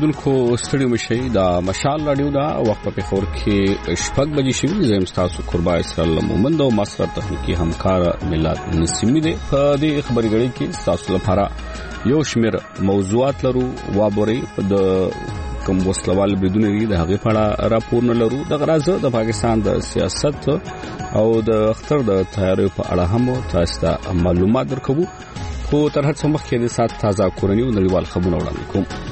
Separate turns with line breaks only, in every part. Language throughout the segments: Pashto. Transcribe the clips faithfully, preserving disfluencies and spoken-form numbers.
اوریدونکو ستړي مشي دا مشال رادیو دا وخت په خور کې شپږ بجې شوي زم تاسو قربا اسرائیل مومند او مصر تخنیکی همکار ملت نسیمی دي په دې خبري غړي کې تاسو لپاره یو شمیر موضوعات لرو وابوري د کوم وسلوال بریدونه د هغه په راپور نه لرو د غرازه د پاکستان د سیاست او د اختر د تیاری په اړه هم تاسو ته معلومات درکوو خو تر هڅه مخکې د سات تازه کورنۍ او نړیوال خبرونه وړاندې کوم.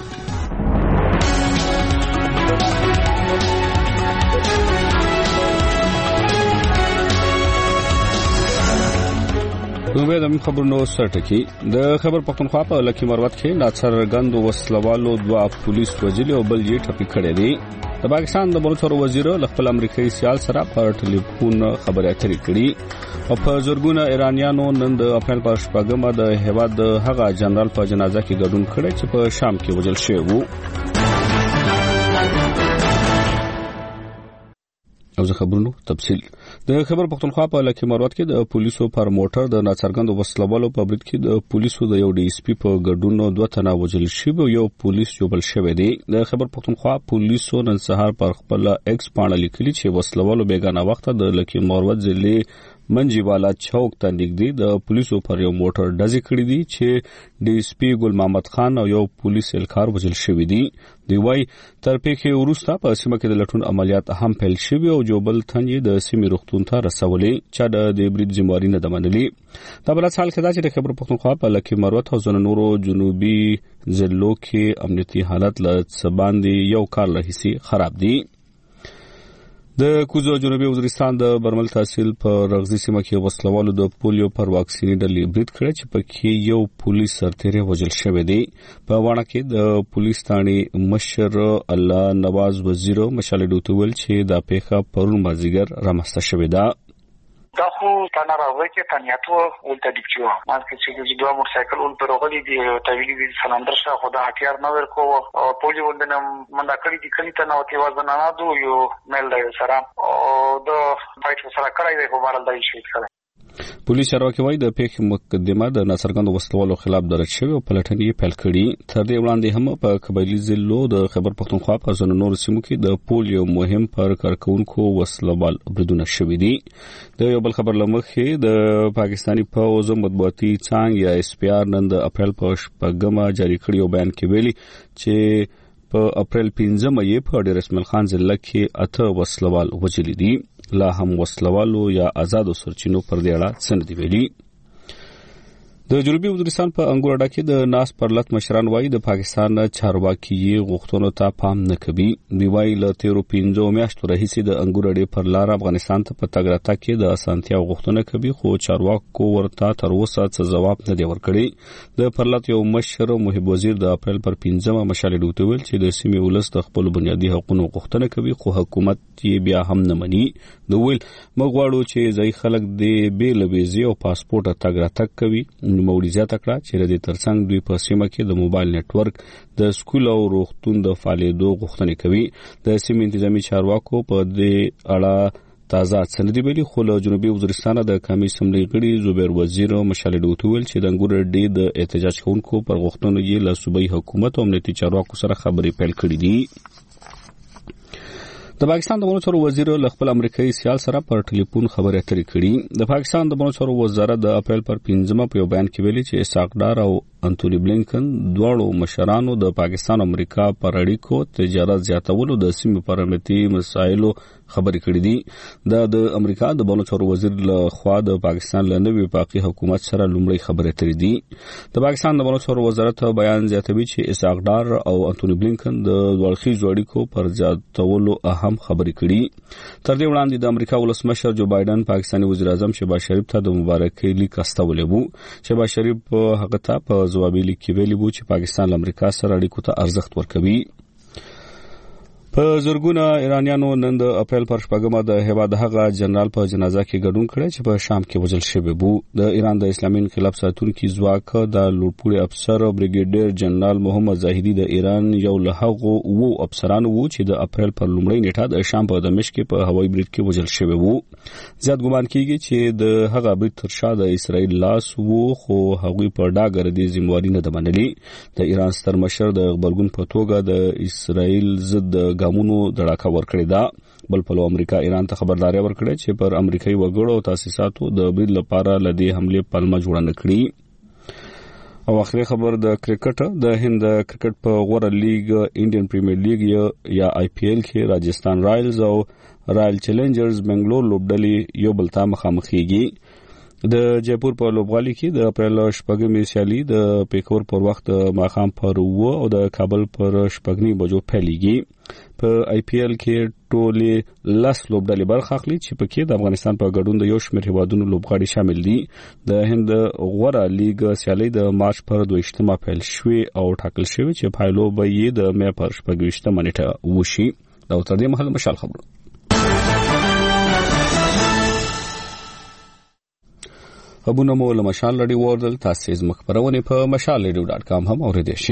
نو به د خبرونو سرټکی د خبر پختونخوا په لکی مروت کې ناڅرګند وسلوالو دوا پولیس وزیر او بل یې ټپي کړی دی. د پاکستان د بلوچستان وزیر خپل امریکایي سیال سره په ټلیفون خبرې اترې کړې او په زورګونه ایرانیانو نن د اپریل په شپږمه د هیواد د هغه جنرال په جنازه کې ګډون کړی چې په شام کې وژل شوی وو. او زه خبرونو تفصیل د خبر پختونخوا په لکی مروت کې د پولیسو پر موټر د ناڅرګند وسلوالو په برید کې د پولیسو د یو ډي اس پی په ګډون دوه تنه وژل شوی یو پولیس جوړل شوی دی. د خبر پختونخوا پولیسو نن سهار پر خپل ایکس باندې لیکلي چې وسلوالو بیگانه وخت د لکی مروت ضلع منجیوالا چوک ته نږدې د پولیسو پر یو موټر ډزې کړې دي چې ډي اس پی ګل محمد خان او یو پولیس الکار وژل شوی دی. دی وايي تر پیښې وروسته په سیمه کې د لټون عملیات هم پیل شوي او جوبل تنګي د سیمې روغتون ته رسولې چې د دې برید ذمہواری نه دمنلي. دا بل حال کې دا چې د خبر پختونخوا په لکی مروت او زنه نورو جنوبي ضلعو کې امنیتي حالت له سباندې یو کال راهیسي خراب دی. د کوزو جنوبي وزیرستان د برمل تحصیل په رغزي سیمه کې وسلوالو د پولیو پر واکسیني ډلې برید کړی چې پکې یو پولیس سرتیری وژل شوی دی. په وانه کې د پولیس ثاني مشر الله نواز وزیر مشال ډوتول چې د پیښه پرون مازیګر رامسته شوی ده.
دا خو تنه راوي چې تنیاتو ولته دیکچو ما چې چې دوه موټر سایکل ول پر غلي دی تویلی دی سلندر شاه خدا هټیار نه ورکو او پولی ولدنه منډه کړی دی کلی ته نو تی وزن نه دو یو مل دی سره او د فایټ سره کړی دی خو بارل دی شي کړی. پولیس چارواکي وايي د پیښې مقدمه د ناڅرګند وسلوالو خلاف درج شوی او پلټنې پیل کړي. تر دې وړاندې هم په قبایلی ضلعو د خبر پختونخوا په ځینو نورو سیمو کې د پولیو مهم پر کارکونکو وسلوال بریدونه شوي دي. د یو بل خبر لمخې د پاکستاني پوځ مطبوعاتي څانګه یا اس پی آر نن د اپریل په شپږمه جاری کړی او بیان کې ویلي چې په اپریل پنځمه یې په ډیر اسماعیل خان ضلع کې اته وسلوال وژل دي. لا هم وسلوالو یا آزادو سرچینو پر دې اړه څه نه دی ویلي. د جنوبي وزیرستان په انګور اډه کې د ناس پرلط مشران وايي د پاکستان چارواکي غوښتنو ته پام نه کوي. دی وايي له تیرو پنځو میاشتو راهیسې د انګور اډې پر لار افغانستان ته په تګ راتګ کې د اسانتیا غوښتنه کوي خو چارواکو ورته تر اوسه څه ځواب نه دی ورکړی. د پرلط یو مشر محب وزیر د اپریل پر پنځمه مشال ډوتول چې د سیمې ولس د خپل بنیادي حقوقو غوښتنه کوي خو حکومت یې بیا هم نه مني. نو ویل مغواړو چې ځای خلک د بیل ویزې او پاسپورت تګ راتګ کوي. مولوی زیاته کړه چې د ترڅنګ دوی په سیمه کې د موبایل نتورک د سکول او روغتون د فعالیتو غوښتنه کوي. د سیمې انتظامی چارواکو په دې اړه تازه سندې ویلي خو له جنوبي وزیرستان د قومي اسمبلی غړي زبیر وزیر مشال ډوتول چې د انګور ډې د احتجاج کوونکو پر غوښتنو یې له صوبایي حکومت او امنیتي چارواکو سره خبرې پیل کړې دي. د پاکستان د بلوچستان وزیر له خپل امریکایي سیال سره پر ټلیفون خبرې اترې کړې. د پاکستان د بلوچستان وزارت د اپریل پر پنځمه په یو بیان کې ویلي چې اسحاق ډار او انټونی بلینکن دواړو مشرانو د پاکستان او امریکا پر اړیکو تجارت زیاتولو د سیمې پر امنیتي مسایلو خبرې کړې دي. دا د امریکا د بلوچستان وزیر له خوا د پاکستان له نوي وفاقي حکومت سره لومړی خبرې اترې دي. د پاکستان د بلوچستان وزارت بیان زیاتوي چې اسحاق ډار او انټونی بلینکن د دوړخیزو اړیکو پر زیاتولو اهم خبرې کړي. تر دې وړاندې د امریکا ولسمشر جو بایدن پاکستاني وزیر اعظم شهباز شریف ته د مبارکۍ لیک استولی وو. شهباز شریف هغه ته په جوابي لیک کې ویلي وو چې پاکستان له امریکا سره اړیکو ته ارزښت ورکوي.
په زرګونه ایرانیانو نن د اپریل پر شپږمه د هیواد هغه جنرال په جنازه کې ګډون کړی چې په شام کې وژل شوی وو. د ایران د اسلامي انقلاب ساتونکي ځواک د لوړپوړي افسر بریګیډیر جنرال محمد زاهدي د ایران یو له هغو وو افسرانو وو چې د اپریل پر لومړۍ نیټه د شام په دمشق په هوایي برید کې وژل شوی وو. زیات ګمان کیږي چې د هغه برید تر شا د اسرائیل لاس وو، خو هغوی په ډاګه د ذمہواري نه منلي. د ایران ستر مشر د خبرګون په توګه د اسرائیل ضد ګامونو دړاکه ورکړې ده. بل په امریکا ایران ته خبرداري ورکړه چې پر امریکایي وګړو او تاسیساتو د برید لپاره لدی حمله پلمه جوړه نکړي. او اخري خبر د کرکټ د هند کرکټ په غوړه لیګ انډین پریمیر لیګ یا آی پی ایل کې راجستان رایلز او رایل چیلنجرز بنگلور لوبډلې یو بل ته مخامخېږي. د جیپور په لوبغالي کې د اپریل شپږمې سیالي د پیکور پر وخت ماخام پر وو او د کابل پر شپږنی بجو پیلېږي. په آی پی ایل کې ټولې لاس لوبډلې برخه اخلي چې پکې د افغانستان په ګډون د یو شمېر هیوادونو لوبغاړي شامل دي. د هند غوړه لیګ سیالي د مارچ پر دویشتمه پیل شوې او ټاکل شوې چې پایلو به یې د مې پر شپږویشتمه نیټه وشي. دا تر دې مهال مشال خبر خبرونه مو له مشال رادیو وردل تاسو زما خبرونه په مشال رادیو ډاټ کام هم اوریدئ شئ.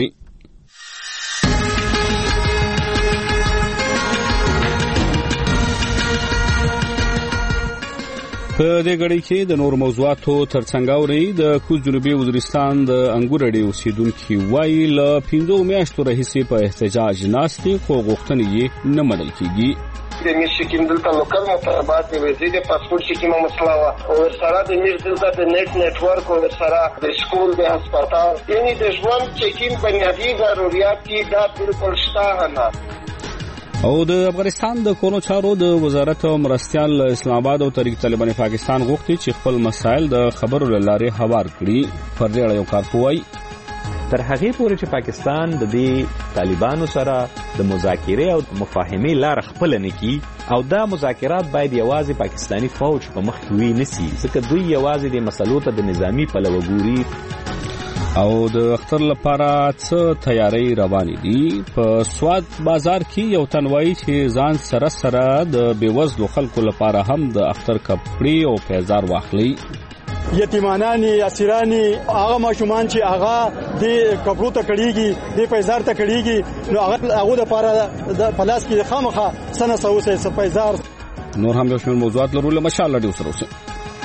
په دې غړي کې د نور موضوعاتو ترڅنګ اوري د کوز جنوبي وزیرستان د انګور اډي اوسیدونکو وایي له پنځو میاشتو راهیسې په احتجاج ناستي خو غوښتنې یې نه منل کیږي.
د میش کې دلته لوکل مطالبات د وزیر د پاسپورت کې مو مسله وا او سره د میش دلته د نت نتورک او سره د سکول د هسپتال یعنی د ژوند چکین بنیادی ضرورت کې دا بالکل شته نه.
او د افغانستان د کونو چارو د وزارت مرستيال اسلام آباد او تحریک طالبان پاکستان غوښتي چې خپل مسایل د خبرو لارې هوار کړي. پر دې یو کارپوي
تر هغه پورې چې پاکستان د دې طالبانو سره د مذاکره او مفاهمې لار خپل نه کی او دا مذاکرات باید یوازې پاکستانی فوج په مخ کې وي نسی ځکه دوی یوازې د مسلو ته د نظامی په لوګوري.
او د اختر لپاره څه تیاری روانې دي. په سواد بازار کې یو تنوای چې ځان سره سره د بیوزلو خلکو لپاره هم د اختر کپړې او پیزار واخلي.
یتیمانانی اسیرانی هغه ماشومان چې هغه د کپړو ته کړيږي د پیزار ته کړيږي نو هغه هغه د لپاره د پلاس کې خامخه سنه سوسه س پیزار.
نور هم یو شمېر موضوعات لرو له مشال لري سره اوسه.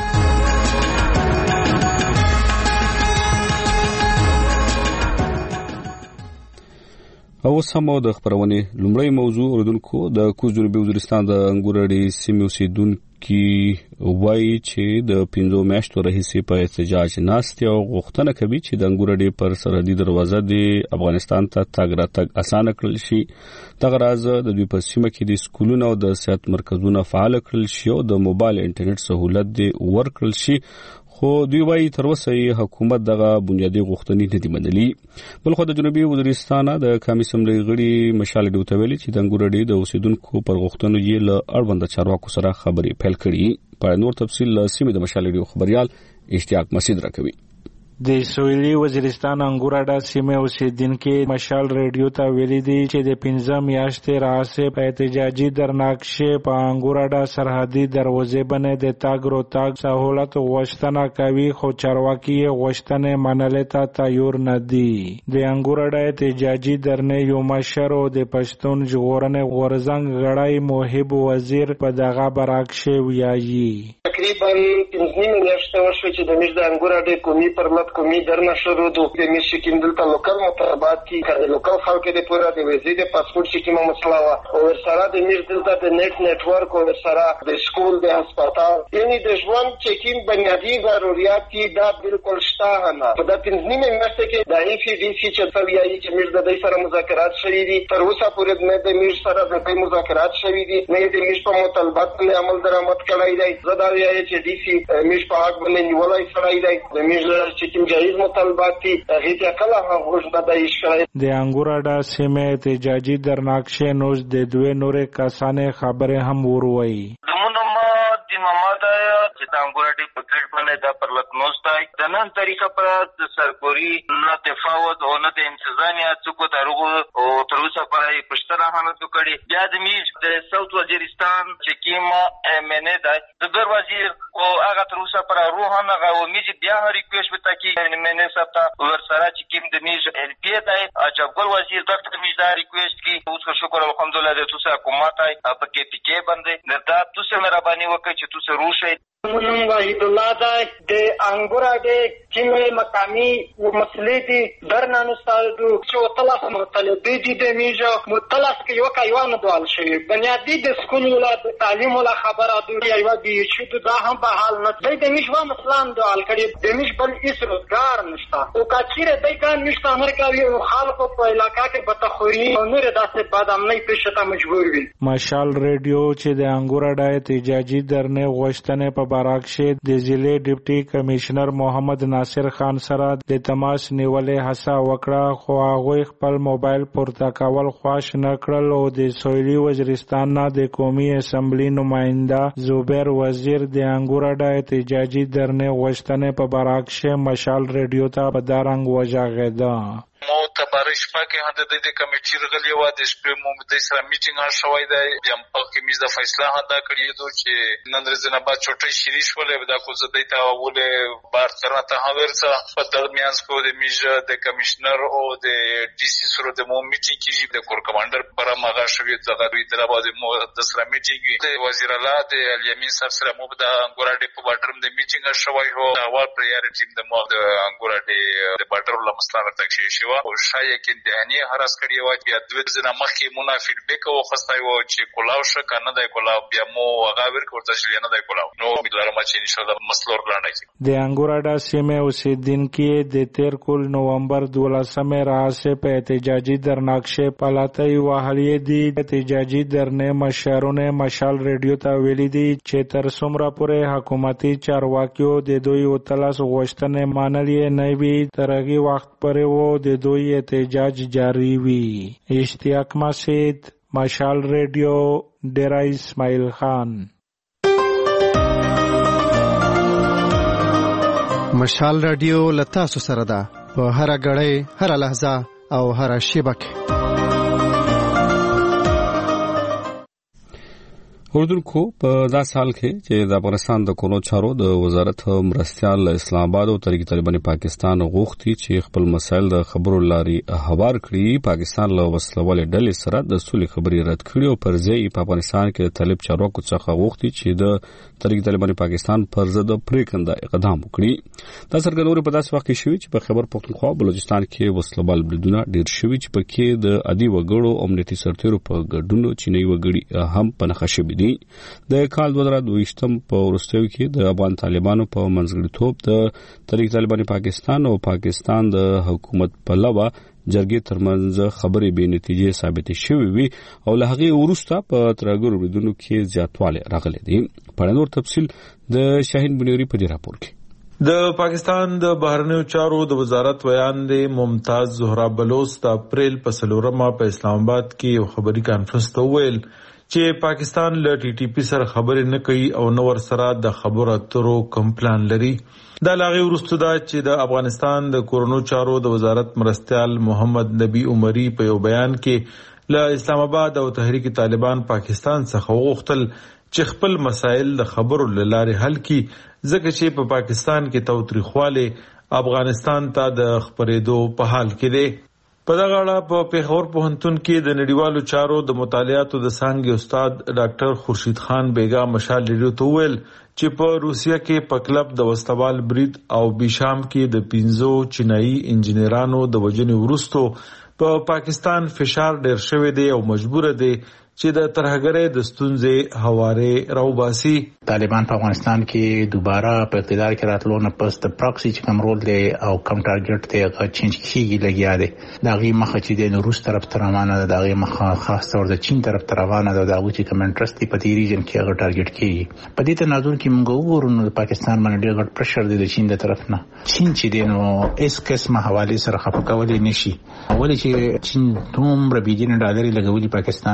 او سمو د خبرونه لومړی موضوع اوردونکو د کوز جنوبي وزیرستان د انګور اډي سیمې اوسیدونکو وایي چې د پنځو میاشتو راهیسې په احتجاج ناست او غوښتنه کوي چې د انګور اډي پر سرحدي دروازه د افغانستان ته تګ راتګ اسانه کړل شي. دغه راز د دوی په سیمه کې د سکولونو او د صحت مرکزونو فعال کړل شي او د موبایل انټرنیټ سہولت دی ورکړل شي. خو دوی وايي تر اوسه حکومت دغه بنیادی غوښتنې نه دي منلي. بلخو د جنوبي وزیرستان د قومي اسمبلی غړي مشال ډیوته ویلي چې د انګور اډي د اوسیدونکو پر غوښتنو یې له اړوند چارواکو سره خبرې پیل کړي. په نور تفصیل سیمه د مشال ډیو خبريال اشتیاق مسعود راکوي.
د سویلي وزیرستان انګور اډا سیمه اوسیدونکو مشال ریډیو ته ویلي دي چې د پنځه میاشتې راهیسې په احتجاجي درناکشه په انګور اډا سرحدي دروازې باندې د تاګ رو تاګ سہولت غوښتنه کوي خو چارواکي غوښتنې منلې ته تیار نه دي. د انګور اډا احتجاجي درنې یو مشر او د پښتون ژغورنې غورزنګ غړی موهب وزیر په دغه براکشه ویایي.
تقریبا پنځه میاشتې وشوه چې د مش د انګور اډا قومي پرمت کومي درنه شروع دو د میش کې دلته لوکل مطالبات کې د لوکل خلکو د پوره د وزیر د پاسپورت کې مو مسله وا او سره د میش دلته د نت نتورک او سره د سکول د هسپتال یعنی د ژوند چکین بنیادی ضرورت کې دا بالکل شته نه. په د پنځه میاشتې کې د ای سی ډی سی چې سویایي چې میش د دې سره مذاکرات شوي دي تر اوسه پورې نه د میش سره د دې مذاکرات شوي دي نه د میش په مطالبات باندې عمل درآمد کړی دی. زدا ویایي چې ډی سی میش په حق باندې نیولای سړی دی د میش چې جایز مطالبات دي هغه ته کله هغه بدایش کړي.
د انګور اډا سیمه احتجاجي درناکشه نوز د دوه نورې کسانې خبره هم وروي.
دمونما د ماده چې د انګور ډي په کډ باندې د پرلط نوستای د نن طریقه پر د سرکوري نه تفاوت او نه د انتظامیه څوک دروغ او تر اوسه پرې پښتنه حالت کړي بیا د میج د ساوث وزیرستان چې کیما ام ان ای د در وزیر او هغه تر اوسه پر روحانه او میج بیا ریکویسټ وتا کی ام ان ای سپتا ور سره چې کیم د میج ال پی دای اجبل وزیر دغه میج دا ریکویسټ کی اوس شکر الحمدلله د توسه حکومت ای په کې پی کې باندې دا توسه مهرباني وکړي چې توسه روشه
منم واحد الله دا د انګور د کیمه مقامی مسلې دي درنه نستادو چې طلاق مطالبه دي د میجا مطلق کې یو کایوان دوال شي بنیادی د سکول ولا د تعلیم ولا خبره دوی ایو دي چې دا هم په حال نه د میجوا مسلمان دوال کړي د میج بل هیڅ روزګار نشته او کچیره دای کار نشته امریکا وی خلکو په علاقې کې بتخوري او نور داسې بادام نه پېښته مجبور وي
مشال ریډیو چې د انګور د احتجاجي درنه غوښتنه په باراکشه د ضلع ډیپټي کمشنر محمد ناصر خان سره د تماس نیولې هڅه وکړه خو هغه خپل موبایل پورته کول خواش نه کړل او د سویلي وزیرستان نه د قومي اسمبلی نماینده زوبیر وزیر د انګور د احتجاجي درنه غوښتنه په باراکشه مشال ریډیو ته په دارنګ وژغېده
مو تبارش پاکه هند د دې کمیټې رغلې و د شپې مو د سره میټینګ شوی دی یم په کې میز د فیصله هدا کړی دو چې نن ورځ نه بعد چټي شریش ولې دا کو زه دیتا ولې بار سره ته هاورڅه په درمیان کو د میز د کمشنر او د ډي سي سره د مو میټینګ کې د کور کمانډر پر ماغه شوی دغه دوی تر باندې مو د سره میټینګ د وزیر اعلی د الیمین صاحب سره مو د انګورډي په باټرم د میټینګ شوی هو اول پریارټی د مو د انګورډي د باټر له مسله تکشي شو او شایع کې دهنی هرڅ کړی و بیا دوی ځنه مخکې منافق بیک او خستای و چې کولاو ش کنه دای کولاو بیا مو هغه ورکوټه شي نه دای کولاو نو مدلاره ما چې ان شاء الله مسلور لاندې د
انګورډا سیمه اوسیدونکو د تیر کول نومبر دولسمه راځي په احتجاجي درناکشه پلاتای وهلې دي احتجاجي درنه مشرونه مشال ریډیو ته ویلي دي چې تر څومره پورې حکومتي چارواکیو د دوی او تلاش غوښتنه مانلې نه وي ترغي وخت پرې وو د دوی احتجاج جاری وی اشتیاق مسجد مشال ریډیو ډیرا اسماعیل خان
مشال ریډیو لتا سره ده په هر غړې هر لحظه او هر شبکه
اردن کو په دا سال کې چې د افغانستان د کونو چارو د وزارت مرستيال اسلام آباد او تحریک طالبان پاکستان غوښتي چې خپل مسایل د خبرو لاري هوار کړي پاکستان له وسلوال ډلې سره د سولې خبري رد کړي او پر ځای په افغانستان کې طالب چارواکو څخه غوښتي چې د تحریک طالبان پاکستان پر ضد پریکنده اقدام وکړي دا څرګندونه په داسې وخت کې شوې چې په خیبر پختونخوا بلوچستان کې وسلوال بریدونه ډیر شوي چې پکې د عادي وګړو امنیتي سرتیرو په ګډون چینی وګړي هم پنهخ شوي د کال دوه زره دوه په ورستیو کې د افغان طالبانو په منځګړیتوب د تحریک طالبان پاکستان او پاکستان د حکومت په لوا جرګې ترمنځ خبرې به نتیجې ثابت شوې وي او له هغه وروسته په ترګرو ریدونکو کې زیاتواله راغلي دي په نور تفصیل د شاهین بنيوري په دې راپور کې
د پاکستان د بهرنیو چارو د وزارت ویان دی ممتاز زهرا بلوچ د اپریل په سلورمه په اسلام آباد کې یو خبري کانفرنس ته ویل چې پاکستان له ټي ټي پی سره خبرې نه کوي او نو ور سره د خبرو اترو کوم پلان لري دا لاغي ورستو دا چې د افغانستان د کورونو چارو د وزارت مرستيال محمد نبی عمری په یو بیان کې له اسلام آباد او تحریک طالبان پاکستان څخه وغوښتل چې خپل مسایل د خبرو لاره حل کړي ځکه چې په پاکستان کې توتریخواله افغانستان ته د خبرېدو په حال کې دی په دغه اړه په پیښور پوهنتون کې د نړیوالو چارو د مطالعاتو د څانګې استاد ډاکټر خورشید خان بیگا مشال ریډیو ته ویل چې په روسیا کې په کلب د وستوال برید او بیشام کې د پینزو چینایي انجنیرانو د وجنې ورستو په پاکستان فشار ډیر شوی دی او مجبور دی چې د ترهګرۍ د ستونزې حواله راوباسي
طالبان په افغانستان کې دوباره په اقتدار کې راتلو نه پس د پراکسي چې کوم رول دی او کوم ټارګټ دی هغه چینج کیږي لګیا دی دا غي مخه چې د روس طرف تر روانه ده دا غي مخه خاص تور د چین طرف تر روانه ده دا چې کوم انټرست دی په دې ریجن کې هغه ټارګټ کیږي په دې تناظر کې موږ وګورو نو پاکستان باندې ډېر غټ پرشر دی د چین د طرف نه چین چې دی نو اس قسمه حواله سره خپل کولای نشي اول چې چین دومره بلیون ډالر لګولي پاکستان کې او دا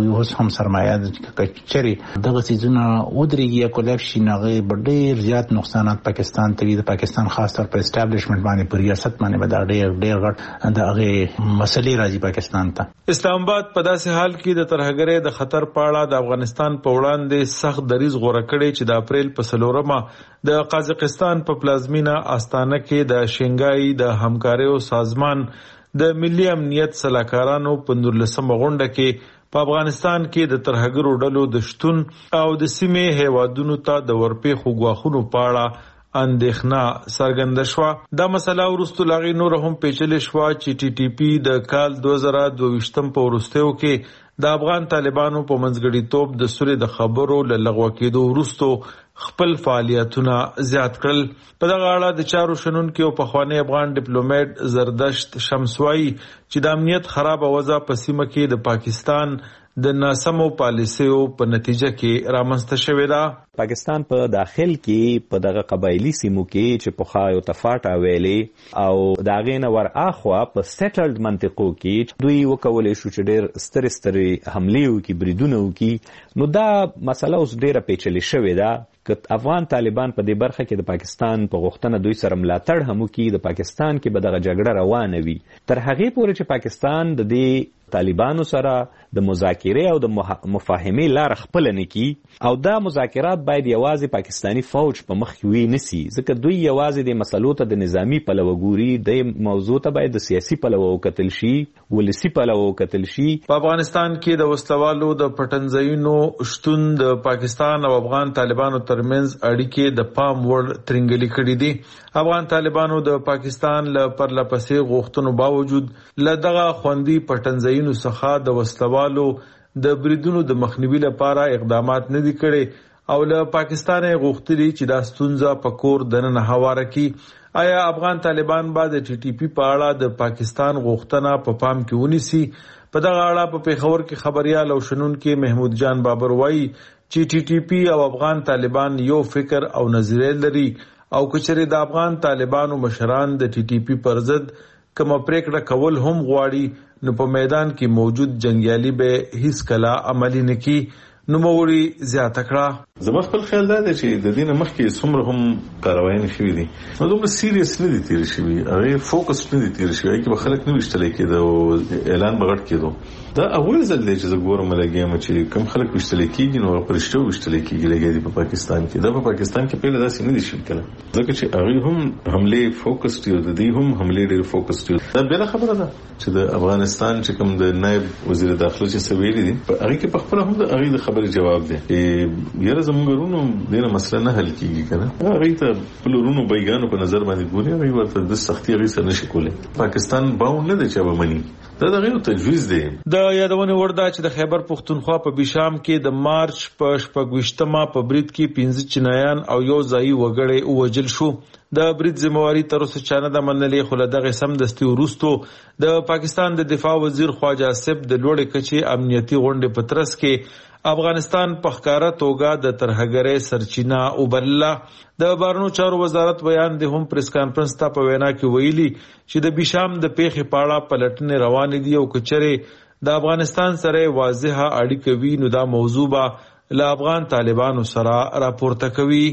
هغه اوس هم سرمایه کچري دغه سيزونه ودرېږي کولاب شي نغې ډېر زیات نقصانات پاکستان ته د پاکستان خاص طور په اسټابلیشمنت باندې په ریاست باندې به دا ډېر ډېر غټ د هغه مسلې راځي پاکستان ته.
اسلام آباد په داسې حال کې د ترهګرۍ د خطر په اړه د افغانستان په وړاندې سخت دریځ غوړه کړی چې د اپریل په څلورمه د قازقستان په پلازمینه آستانه کې د شنګای د همکاریو سازمان د ملي امنیت سلاکارانو په نولسمه غونډه کې په افغانستان کې د ترهګرو ډلو د شتون او د سیمې هیوادونو ته د ورپېښو ګواښونو په اړه اندېښنه څرګنده شوه. دا مسله وروسته لا غي نور هم پیچلې شوه چې ټي ټي پی د کال دوه زره دوه ویشتم په وروستیو کې د افغان طالبانو په منځګړیتوب د سولې د خبرو له لغوه کېدو وروسته خپل فعالیتونه زیات کړل. په دغه اړه د چارو شنونکو او پخوانی افغان ډیپلوماټ زردشت شمسوایی چې د امنیت خراب وضع په سیمه کې د پاکستان د ناسمو پالیسیو په نتیجه کې رامنځته شوې ده.
پاکستان په داخل کې په دغه قبایلی سیمو کې چې په خایو تفاټا ویلې او دا غینه ور اخوا په سیټلډ منطقو کې دوی وکولې شو چې ډېر ستر ستر حمله وکړي بریدونه وکړي. نو دا مسله اوس ډېره پیچلې شوې ده که افغان طالبان په دې برخه کې د پاکستان په غوښتنه دوی سره ملاتړ هم وکړي د پاکستان کې به دغه جګړه روانه وي تر هغې پورې چې پاکستان د دې طالبانو سره د مذاکرې او د مفاهمې لار خپل نه کی او دا مذاکرات باید یوازې پاکستانی فوج په مخ کې وي نسی ځکه دوی یوازې د مسلو ته د نظامی پلوه ګوري د موضوع ته باید د سیاسي پلوه وکتل شي ولسی پلوه وکتل شي.
په افغانستان کې د وسلوالو د پټنځایونو شتون د پاکستان او افغان طالبانو ترمنځ اړیکې د پام وړ ترنګلي کړې دي. افغان طالبانو د پاکستان له پرلپسې غوښتنو باوجود له دغه خوندي پټنځایونو څخه د وسلوالو د بریدونو د مخنیوي لپاره اقدامات نه دي کړي او له پاکستان غوښتلي چې دا ستونزه په کور دننه هواره کړي. آیا افغان طالبان به د ټي ټي پی په اړه د پاکستان غوښتنه په پام کې ونیسي؟ په دغه اړه په پیښور کې خبريال او شنونکو محمود جان بابر وایي چې ټي ټي پی او افغان طالبان یو فکر او نظریه لري او کچره د افغان طالبانو مشران د ټي ټي پی پر ضد کوم پریکړه کول هم غواړي نو په میدان کې موجود جنگیالي به هیڅ کله عملی نه کی. نو موري زیاته کړه
زما خپل خیال دا دی چې د دین مخکې څومره هم کاروایي شوې دي نو دومره سیریس نه دي تیر شوی هغه فوکس نه دي تیر شوی کې به خلک نه وشتل کېده او اعلان بغټ کېدو دا اول ځل دی چې زه ګورم لګیم چې کم خلک وشتل کېږي نو پرشتو وشتل کېږي لګي په پاکستان کې دا په پاکستان کې پیله داسې نه دي شوی کله ځکه چې هغه هم حمله فوکس دی د دې هم حمله ډېر فوکس دی. دا بل خبره ده چې د افغانستان چې کوم د نائب وزیر داخله چې سویل دي هغه کې په خپل هم د هغه خبره جواب دی یره زمونږ ورونو دغه مسله نه حل کیږي کنه هغه ته بلورونو بیگانو په نظر باندې ګوري هغه ورته د سختي غي سره نشي کولای. پاکستان باور نه دی چې به مني دا دغه تجویز دی.
د یادونه وردا چې د خیبر پختونخوا په بشام کې د مارچ په شپږشتمه په برید کې پنځه چینایان او یو ځای وګړي وژل شو. د برید ذمہواری تر اوسه چانه د منلې خو له دغه سم دستي ورستو د پاکستان د دفاع وزیر خواجه آصف د لوړې کچې امنیتي غونډې په ترڅ کې افغانستان په ښکارا توګه د ترهګرۍ سرچینه وبلله. د بهرنیو چارو وزارت بیان د هم پریس کانفرنس ته په وینا کې ویلي چې د بشام د پیښې پاړه پلټنې روانې دي او کچره د افغانستان سره واضحه اړیکه وي نو دا موضوع به له افغان طالبانو سره راپورته کوي.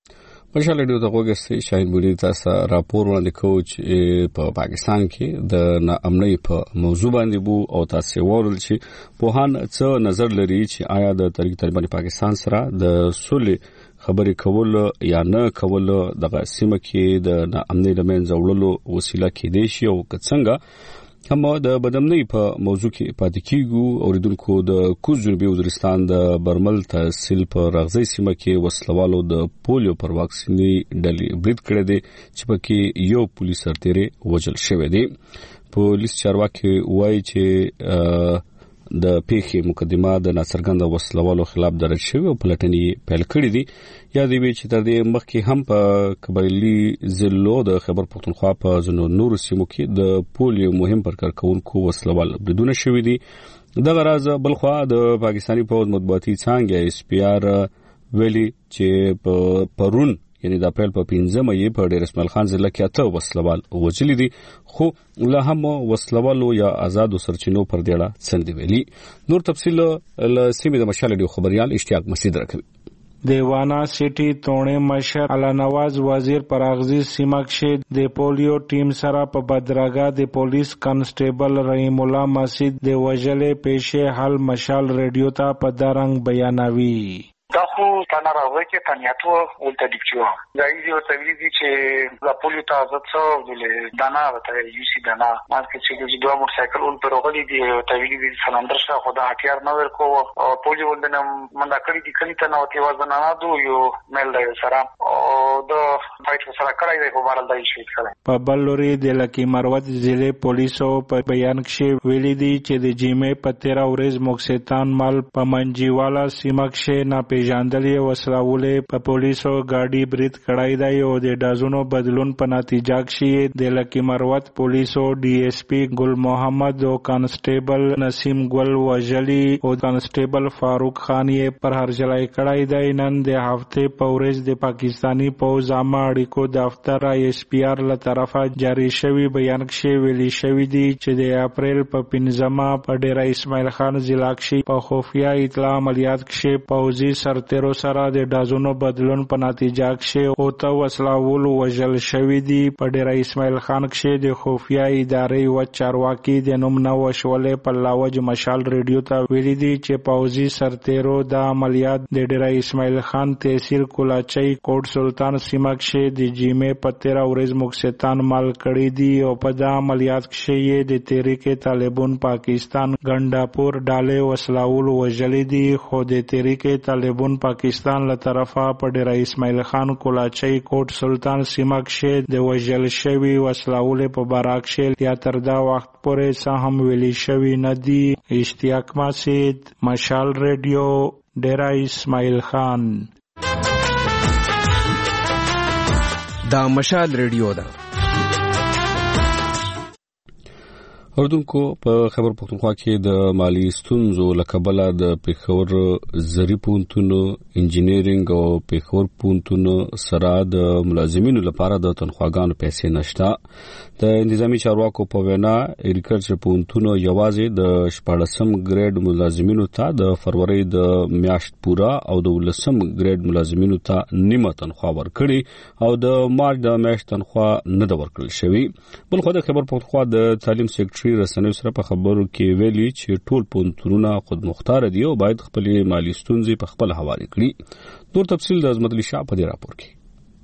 مشال ډیو د غوګستي شاهین بوډي تاسو راپور وړاندې کوچ په پاکستان کې د ناامنۍ په موضوع باندې بو او تاسو ورول چې په هان څه نظر لري چې آیا د تحریک طالبان پاکستان سره د صلح خبرې کول یا نه کول د سیمه کې د ناامنۍ لمنځه وړلو وسیله کېدای شي او څنګه هم د بدمنۍ په موضوع کې پاتې کیږو. اوریدونکو د کوز جنوبي وزیرستان د برمل تحصیل په رغزي سیمه کې وسلوالو د پولیو پر واکسیني ډلې برید کړی دی چې پکې یو پولیس سرتیری وژل شوی دی. پولیس چارواکي وایي چې د پیښې مقدمه د ناڅرګند وسلوالو خلاف درج شوی او پلټنې پیل کړې دي. یا دی چې تر دې مخکې هم په قبایلی ضلعو د خیبر پختونخوا په ځینو نورو سیمو کې د پولیو مهم پر کارکونکو وسلوال بریدونه شوي دي. دغه راز بلخوا د پاکستاني پوځ مطبوعاتي څانګه اس پی آر ویلي چې په پرون یعنی د اپریل په پنځمه یې په ډیر اسماعیل خان ضلع کې اته وسلوال وجلي دي خو لا هم وسلوالو یا آزادو سرچینو پر دیړه څنډي ویلي. نور تفصیل له سیمې د مشال ډیو خبريال اشتیاق مسعود راکوي.
دیوانا سیټي تونه مشر علا نواز وزیر پراغزی سیمکشه د پولیو ټیم سره په بدرګه د پولیس کانسټیبل رحیم الله مسجد د وجلې پیشه حل مشال ریډیو ته په درنګ بیانوي.
دا خو تنه راوړی چې تنیاتو ولته دیکچو دا یې یو تبلیغ چې د پولیو ته ځت څو د دانا ته یو سي دانا مارکیټ چې د دوه موټر سایکل اون پر غلي دی تبلیغ سلندر شاه خدا هټیار نو ورکو پولیو ولدنم منډه کړی دي کلی ته نو تی وزن نه دو یو مل دی سره او د فایټ سره کړی دی په بارل دی شي کړی. په
بلوري د لکی مروت ضلع پولیسو په بیان کې ویلي دي چې د جیمه په تیرا ورځ موکسیتان مال په منجیوالا سیمکشه نه پیژاندلې وسلاولې په پولیسو گاډي بریت کړای دی او د ډازونو بدلون په نتیجه کې د لکی مروت پولیسو ډي اس پی ګل محمد او کانسټیبل نسیم ګل وجلی او کانسټیبل فاروق خان یې پر هرجلای کړای دی. نن د هفته په ورځ د پاکستانی پوز عامه اړیکو دفتر اس پی آر له طرفه جاری شوی بیان کې ویلي شوی دی چې د اپریل په پنځمه په ډیره اسماعیل خان ضلع کې په خفیه اطلاع عملیات کې پوزي سرتیرو سره د ډازونو بدلون په نتیجه کې او ته وسلاول وژل شوی دی. په ډیره اسماعیل خان کې د خفیه ادارې و چارواکي د نوم نو شولې په لاوج مشال ریډیو ته ویلي دي چې پوزي سرتیرو د عملیات د ډیره اسماعیل خان تحصیل کولاچي کوټ سلطان سیمه کې د جیمه په تیرا ورځ موکسیتان مال کړی دي او په د عملیات کې یې د تحریک طالبان پاکستان ګنداپور ډاله وسلاول وژل دي. خو د تحریک طالبان پاکستان له طرفه په ډیره اسماعیل خان کولاچي کوټ سلطان سیمه کې د وژل شوی وسلاول په باراکشل یا تر دا وخت پورې څه هم ویلي شوی نه دی. اشتیاق مسعود مشال ریډیو ډیره اسماعیل خان.
دا مشال ریډیو ده.
اردوونکو په خبر پښتونخوا کې د مالی ستونزو لکبله د پیښور زری پونتونو انجینیرینګ او پیښور پونتونو سره د ملازمینو لپاره د تنخواګانو پیسې نشته. د نظامی چارواکو په وینا اګریکلچر پونتونو یوازې د شپاړسم ګریډ ملازمینو ته د فروری د میاشت پورا او د ولسم ګریډ ملازمینو ته نیمه تنخوا ورکړي او د مارچ د میاشت تنخوا نه د ورکړل شوی. بل خو د خبر پښتونخوا د تعلیم سیکریټري رسنیو سره په خبرو کې ویلي چې ټول پونتونونه خود مختار دي او باید خپل مالی ستونزې په خپل حواله کړي. نور تفصیل د عظمت علي شاه په دې راپور کې.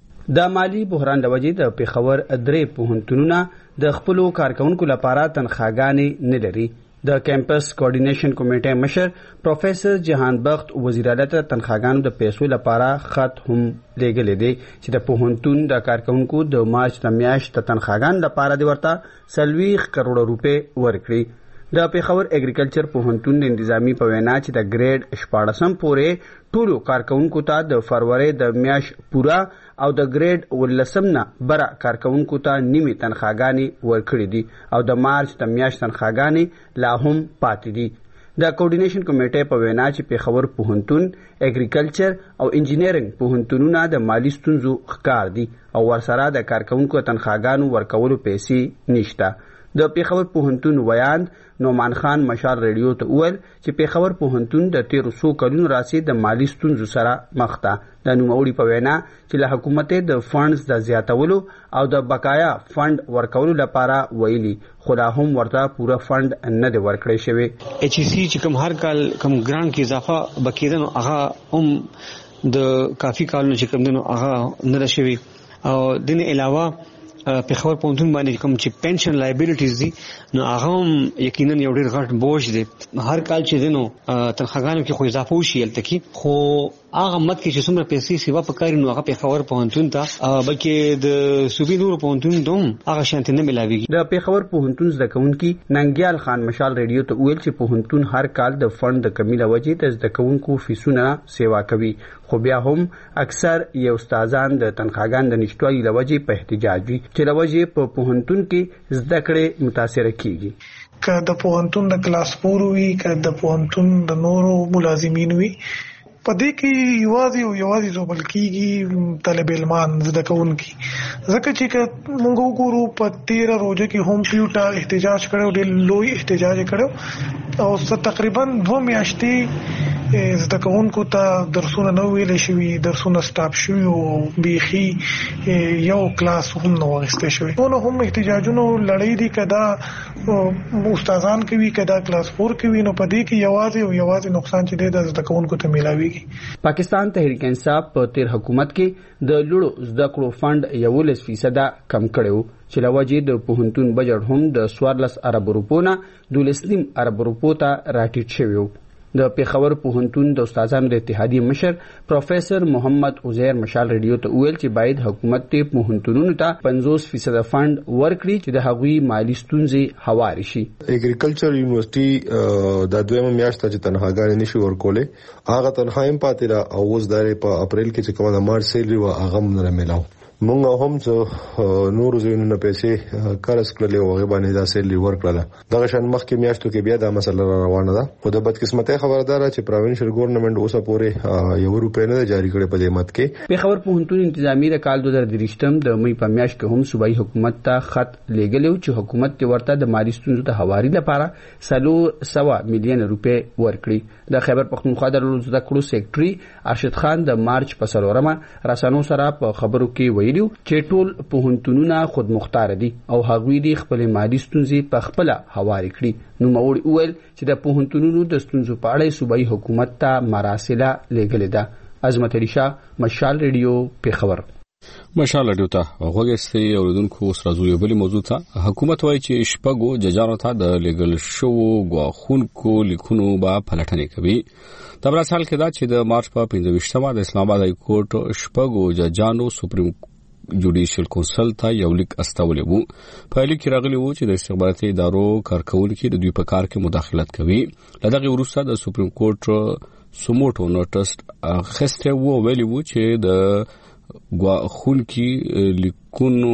د مالی بحران د وجې د پیښور درې پوهنتونونه د خپل کارکونکو لپاره تنخواګانې نه لري. د کیمپس کوارډینیشن کمیټې مشر پروفیسور جهان بخت وزیر اعلی ته تنخواګانو د پیسو لپاره خط هم لېږلی دی چې د پوهنتون د کارکونکو د مارچ د میاشت د تنخواګانو لپاره د ورته څلوېښت کروڑه روپۍ ورکړي. د پیښور اګریکلچر پوهنتون د انتظامی په وینا چې د ګریډ شپاړسم پورې ټولو کارکونکو ته د فروری د میاشت پورا او د ګریډ ولسم نه بره کارکونکو ته نیمه تنخواګانې ورکړي دي او د مارچ د میاشت تنخواګانې لا هم پاتې دي. د کوارډینیشن کمیټې په وینا چې پیښور پوهنتون اګریکلچر او انجینیرینګ پوهنتونونه د مالی ستونزو ښکار دي او ورسره د کارکونکو تنخواګانو ورکولو پیسې نشته. د پیښور پوهنتون ویاند نومان خان مشال ریډیو ته وویل چې پیښور پوهنتون د تیرو څو کلونو راځي د مالی ستونزو سره مخ ده. د نوموړي په وینا چې له حکومت د فنډز د زیاتولو او د بقایا فند ورکولو لپاره ویلي خو لا هم ورته پوره فند نه دی ورکړی شوی.
ایچ ای سی چې کوم هر کال کوم ګرانټ کې اضافه بکیدنه نو هغه هم د کافي کالونو چې کوم دنو هغه نه شوی او دین علاوه پیښور پوهنتون باندې کوم چې پنشن لایبیلیټیز دي نو هغه هم یقینا یو ډېر غټ بوج دی. هر کال چې دینو تنخواګانو کې خو اضافه وشي الته کې خو هغه مت کې چې څومره پیسې سیوا پکاري نو هغه پیښور پوهنتون ته بلکې د صوبې نور پوهنتون دوم هغه شانت نه ملاويږي.
د پیښور پوهنتون زده کوونکي ننګیال خان مشال ریډیو ته ویل چې پوهنتون هر کال د فند د کمی لوجې د زده کوونکو فیسونه سیوا کوي خو بیا هم اکثر یو استادان د تنخواګان د نشټوالي لوجې په احتجاج وي چې لوجې په پوهنتون کې زده کړې متاثر کیږي.
که د پوهنتون د کلاس پور وي که د پوهنتون د نورو ملازمین وي پدې کې یوازې او یوازې زوبل کیږي طالب علمان زده کوونکي ځکه چې موږ وګورو په تیرا روزه کې هم پیوټا احتجاج کړو ډېر لوی احتجاج کړو او څه تقریبا دوه میاشتې زده کوونکو ته درسونه نه ویل شوي درسونه سټاپ شوي او بيخي یو کلاس هم نه واغسته شوی نو هم احتجاجونو لړۍ دي کدا استادان کوي کدا کلاس فور کوي نو پدې کې یوازې او یوازې نقصان چې د زده کوونکو ته ملاويږي
پاکستان تحریک انصاف په تیر حکومت کې د لوړو زده کړو فند یولس فیصد کم کړو چې لوجې د پوهنتون بجټ هم د سوارلس ارب روپو نه دولس نیم ارب روپو ته راټیټ شوی د پیښور پوهنتون د استادانو د اتحادیې مشر پروفیسور محمد عزیر مشال ریډیو ته ویل چې باید حکومت ته پوهنتونونو ته پنځوس فیصد فند ورکړي چې د هغوی مالی ستونزې هواري شي.
اګریکلچر یونیورسيټي د دویمه میاشت چې تنخواګانې نشي ورکولې هغه تنخوایم پاتې را او اوس د اپریل کې چې کومه مارچ سیلري و هغه نه ملاو مونږ هم څه نور زینونه پیسې کارس کړلې او غیبا نه دا سیلري ورکړه دغه شان مخکې میاشتو کې بیا دا مسله روانه ده خو د بدقسمتۍ خبردار چې پروینشل ګورنمنت اوسه پورې یو روپې نه جاری کړي په دې مت کې.
پیښور پوهنتون انتظامی د کال دوه هزار دریشتم د مې په میاشت کې هم صوبایي حکومت ته خط لیږلی چې حکومت ته ورته د مالی ستونزو ته هواري لپاره سلو سوا میلیون روپې ورکړي. د خیبر پختونخوا د زده کړو سیکریټري ارشد خان د مارچ په څلورمه رسنیو سره په خبرو کې ویلي چې ټول پوهنتونونه خود مختار دي او هغوی د خپل مالی ستونزې په خپل هواري کړي. نو موري ویل چې د پوهنتونونو د ستونزو په اړه صوبایي حکومت ته مراسله لګلې ده. عظمت علي شاه، مشال ریډیو، پیښور.
مشال ریډیو ته غوږی اوریدونکو اوس راځو یو بل موضوع ته. حکومت وایي چې شپږو ججانو ته د لګل شو غواخونکو لیکونو به پلټنې کوي. د براسال کې دا چې د مارچ په پنځه ویشتمه د اسلام آباد های کورټ شپږو ججانو سپریم جوډیشل کونسل ته یو لیک استولی وو. په لیک کې راغلی وو چې د استخباراتي ادارو کارکونکو د دوی په کار کې مداخلت کوي. لدغه وروسته د سپریم کورټ سموټو نوټس خسته وو ویلی وو چې د غواخونکو لیکونو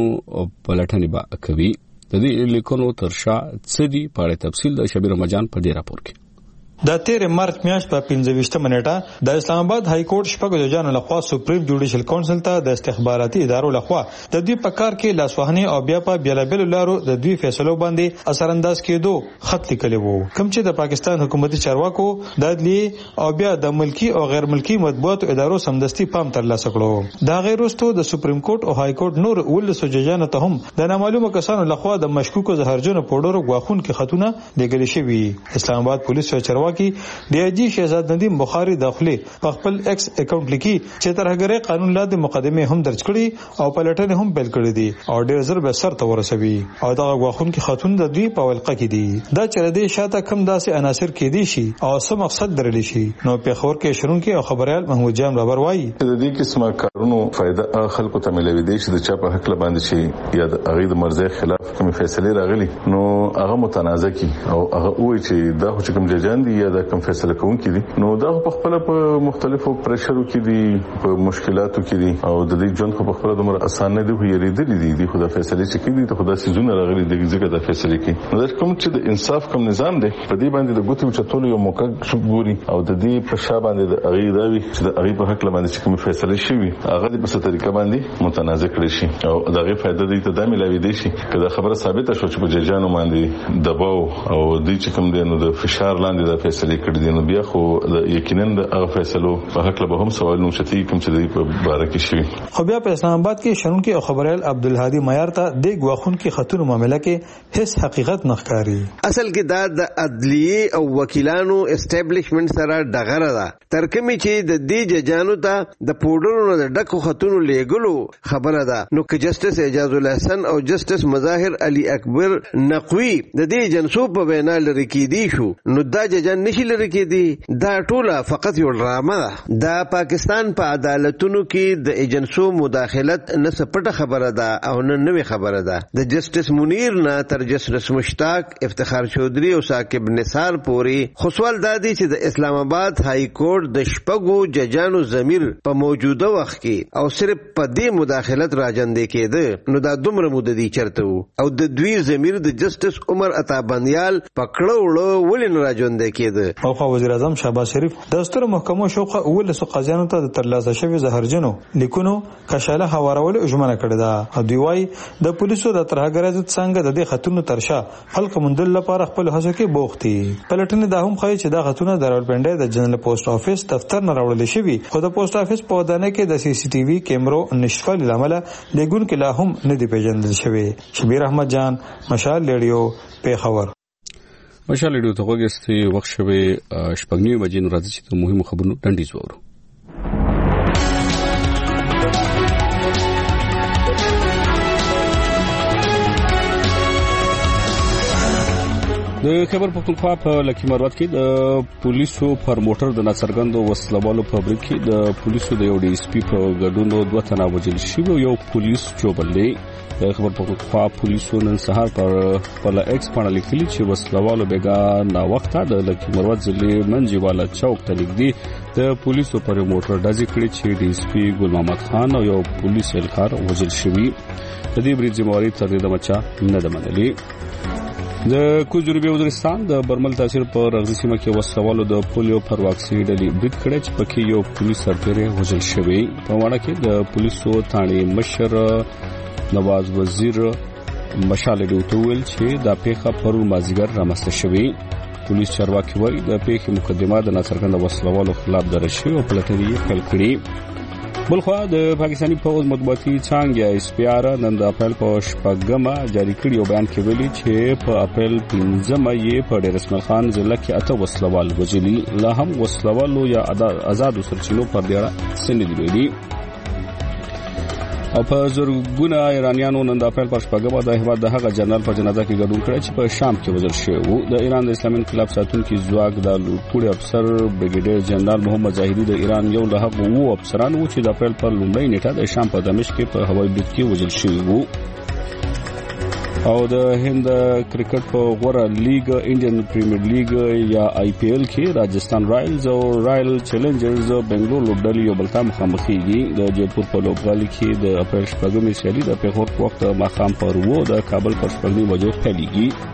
پلټنې به کوي. د دې لیکونو ترشا څه دي په اړه تفصیل د شبیر مجان په دې راپور کې.
د تیر مارچ میاشت په پنځه ویشتمه نیټه د اسلام آباد های کورټ شپږو ججانو لخوا سپریم جوډیشل کونسل ته د استخباراتي ادارو لخوا د دوی په کار کې لاسوهنې او بیا په بیلابل لارو د دوی فیصلو باندې اثر انداز کېدو خط لیکلی وو کوم چې د پاکستان حکومتي چارواکو د عدلیې او بیا د ملکی او غیر ملکی مطبوعاتو ادارو سمدستي پام ترلاسه کړو. دا غیر وروسته د سپریم کورټ او های کورټ نور ولسو ججانو ته هم د نامعلومه کسانو لخوا د مشکوکو زهرجنو پوډرو غواخونکو خطونه لګل شوي. اسلام آباد پولیس چارواکي ډي آی جی شهزاد ندیم بخاری داخلي په خپل ایکس اکاونټ لیکي چې ترهګری قانون لاندې مقدمه هم درج کړي او پلټنې هم بل کړې دي او ډېر زر به سر ته ورسوي او دا غواخونکو خاتون د دوی په ولقه کې دي. دا چې د شاته کم داسې عناصر کې دي شي او څه مقصد درلې شي. نو په خبر کې شرونکو او خبريال محمود جان رابر وایي
د دې قسمه کارونو فائدہ خلکو ته ملوي دي چې د چا په حق لباندې شي یا د اغید مرزه خلاف کوم فیصله راغلي نو هغه متنازع کی او هغه وایي چې دا کوم ججان دي یا دا کوم فیصله کوونکي دي نو دا په خپل په مختلفو پریشرو کې دي په مشکلاتو کې دي او د دې ژوند په خپل دومره اسانه نه دی خو یې لري دي د خدا فیصله چې کوي ته خدا سيزونه راغلي د ځکه د فیصله کوي نو دا کوم چې د انصاف کوم نظام دی په دې باندې د ګوتو چتول یو موقع شګوري او د دې په شابه باندې د اغي داوي چې د اغي په حق باندې کوم فیصله شوی هغه د په طریقه باندې متنازع کړی شي او دا غي فائدہ دی ته د ملاوي دي شي کله خبره ثابته شو چې په ججانو باندې دباو او د چې کوم دی نو د فشار لاندې د فیصله کړی دي نو بیا خو یقینا د هغه فیصلو په حق له هم سوال نو شتي کوم چې د بارکه شي.
خو بیا په اسلام آباد کې شرونکو او خبريال عبدالهادي معیار ته د غواخونکو خطونو معاملې کې هیڅ حقیقت نه ښکاري.
اصل کې دا د عدلیه او وکیلانو اسټابلیشمنت سره ډغره ده تر کومه چې د دې ججانو ته د پوډرونو د ډکو خطونو لیګلو خبره ده نو که جسټس اعجاز الحسن او جسټس مظاهر علي اکبر نقوي د دې جنسو په وینا لري کې دي شو نو دا ججان نشي لري کې دي دا ټوله فقط یو ډرامه ده. دا پاکستان په پا عدالتونو کې د ایجنسو مداخلت نه سپټه خبره ده او نه نوې خبره ده. د جسټس منیر نه تر جسټس مشتاق افتخار چودھری او ثاقب نثار پورې خو سوال دا دی چې د اسلام آباد های کورټ د شپږو ججانو ضمیر په موجوده وخت کې او صرف په دې مداخلت راجندې کېده نو دا دومره مددي چرته او د دوی ضمیر د جسټس عمر عطا بندیال پکړه وړو ولې نه راجندې کېده.
او خو وزیر اعظم شهباز شریف د ستر محکمو شوقه اولسو قاضیانو ته د ترلاسه شوی زهرجنو لیکونو کشاله هوارول ژمنه کړې ده. دوی وايي د پولیسو د ترهګرۍ څنګه د دې خطونو ترشا خلک مندل لپاره خپل هڅو کې بوخت دي. پلټنې دا هم ښیي چې دا خطونه د راولپنډۍ د جنرال پوسټ افیس دفتر نه راوړل شوي، خو د پوسټ افیس په ودانۍ کې د سی سی ټي وي کیمرو نشفالي لامل لګونکو لا هم نه دی پیژندل شوی. شبیر احمد جان، مشال ریډیو، پیښور.
مشال ریډیو ته وګورئ وخت شوی شپږ نیمې بجې راځي چې مهمو خبرونو ډنډیز وورو. د خیبر پختونخوا په لکی مروت کې د پولیسو پر موټر د ناڅرګندو وسلوالو په برید کې د پولیسو د یو ډي اس پی په ګډون دوه تنه وژل شوي، یو پولیس جوړلې. د خیبر پختونخوا پولیسو نن سهار پر خپل ایکس باندې لیکلي چې وسلوالو بیګا نا وخته د لکی مروت ضلع منجواله چوک ته نږدې د پولیسو پر موټر ډزې کړې چې ډي اس پی ګل محمد خان او یو پولیس اهلکار وژل شوي. د دې برید ذمہواری تر دې دمه چا نه ده منلې. د کوز جنوبي وزیرستان د برمل تحصیل پر رغزي سیمه کې وسلوالو د پولیو پر واکسي ډلې برید کړی چې پکې یو پولیس سرتیری وژل شوی. په وړاندې کې د پولیسو ثاني مشر نواز وزیر مشال ډیوټو ویل چې دا پیښه پرون مازیګر رامنځته شوې. پولیس چارواکي وایي د پیښې مقدمه د ناڅرګند وسلوالو خلاف درج شوې او پلټنې یې پیل کړې. بلخوا د پاکستاني پوز مطبوعاتي څانګه اس پی آر نن د اپریل په شپږمه جاری کړی او بیان کې ویلي چې په اپریل پنځمه یې په ډیر اسماعیل خان ضلع کې اته وسلوال وژلي. لا هم وسلوالو یا آزادو سرچینو پر ډیره سند ویلي. او په زرګونه ایرانیانو نن د اپریل پر شپږمه د هیواد د هغه جنرال په جنازه کې ګډون کړی چې په شام کې وژل شوی وو. د ایران د اسلامي انقلاب ساتونکي ځواک د لوړپوړي افسر بریګیډیر جنرال محمد ظاهري د ایران یو له هغو وو افسرانو وو چې د اپریل پر لومړۍ نیټه د شام په دمشق کې په هوایي برید کې وژل شوی وو. او د هند کرکټ په غوړه لیګ انډین پریمیر لیګ یا آی پی ایل کې راجستان رایلز او رایل چیلنجرز بنگلور لوبډلې یو بل ته مخامخېږي. د جیپور په لوبغالي کې د اپریل شپږمې سیالي د پیښور په وخت ماښام پر وو د کابل پر شپږمې بجو پیلېږي.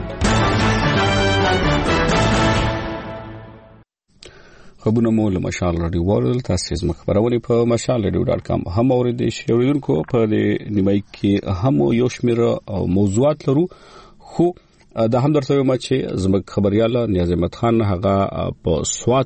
خبرونه مو له مشال رادیو وارل تاسو زما خبرونه په مشال رادیو ډاټ کام هم اوریدئ شئ. اوریدونکو په دې نیمای کې هم یو شمېر موضوعات لرو، خو د هم درته وایم چې زما خبرياله نیاز احمد خان هغه په سواد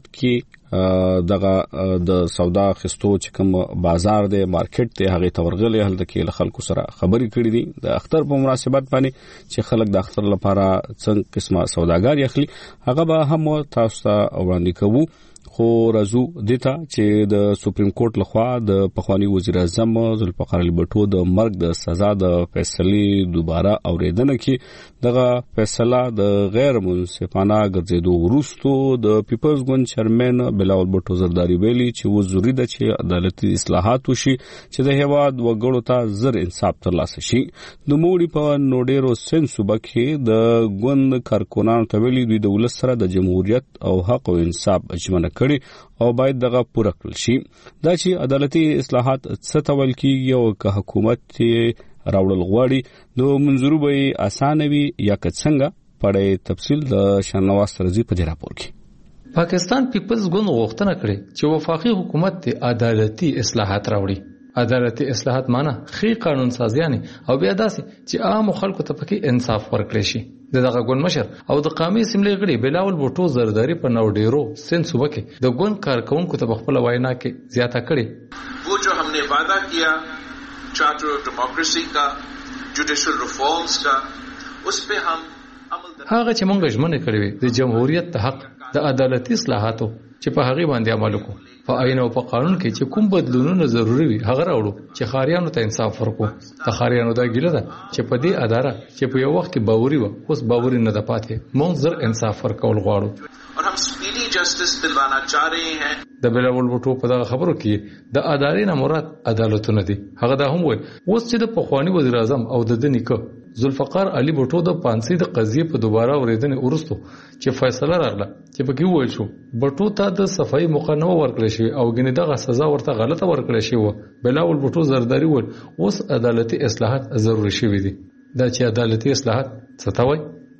کې دغه د سودا خستو چې کوم بازار دی مارکیټ دی هغه تورغلې هلته کې له خلکو سره خبرې کړې دي. د اختر په مناسبت باندې چې خلک د اختر لپاره څنګه قسمه سوداګر اخلي هغه به هم تاسو ته وړاندې کوو. خو راځو دته چې د سپریم کورټ لخوا د پخوانی وزیر اعظم ذوالفقار علي بټو د مرګ د سزا د فیصلې دوباره اوریدنه کې دغه فیصله د غیر منصفانه ګرځېدو وروسته د پیپلز ګوند چیرمن بلاول بټو زرداری ویلي چې و ضروري ده چې عدالتي اصلاحات وشي چې د هیواد وګړو ته زر انصاف ترلاسه شي. د موړي په نوډیرو سن صوبه کې د ګوند کارکونانو ته ویلي دوی د ولس سره د جمهوریت او حق او انصاف ژمنه کړي او باید دغه پوره کړل شي. دا چې عدالتي اصلاحات څه ته ویل کیږي او که حکومت راوړل غواړي د منظورو به اسانه وي یا که څنګه پړې تفصیل د شنواز ترزی په دې راپور کې.
پاکستان پیپلز ګوند غوښتنه کړې چې وفاقي حکومت ته عدالتي اصلاحات راوړي. عدالتي اصلاحات معنی خې قانون سازیانه او بیا داسې چې عام خلکو ته پکې انصاف ورکړي شي. دغه ګوند مشر او د قومي اسمبلی غړي بلاول بوټو زرداری په نو ډیرو سن صوبه کې د ګوند کارکونکو ته خپل وینا کې زیاته کړي.
वो जो हमने वादा किया चार्टर ऑफ डेमोक्रेसी का जुडिशियल रिफॉर्म्स का उस पे हम
هغه چې مونږ ژمنه کړې وي د جمهوریت ته حق د عدالتي اصلاحاتو چې په هغه باندې عمل وکړو په آئین او په قانون کې چې کوم بدلونونه ضروری وي هغه راوړو چې خاریانو ته انصاف ورکړو. د خاریانو دا ګیله ده چې په دې اداره چې په یو وخت کې باوري و اوس باوري نه ده پاتې. مونږ زر انصاف ورکول غواړو
और हम स्पीडी जस्टिस दिलवाना चाह रहे हैं.
د بلاول بوټو په دغه خبرو کې د ادارې نه مراد عدالتونه دي. هغه دا هم وایي اوس چې د پخوانی وزیر اعظم او د دنیکه ذوالفقار علي بوټو د پانسي د قضیې په دوباره اوریدنې ورستو چې فیصله راغله چې پکې وویل شو بوټو ته د صفائی موقع نه ورکړل شي او ګنې دغه سزا ورته غلطه ورکړل شي. و بلاول بوټو زرداری ول اوس عدالتي اصلاحات ضروري شوي دي. دا چې عدالتي اصلاحات څه ته وایي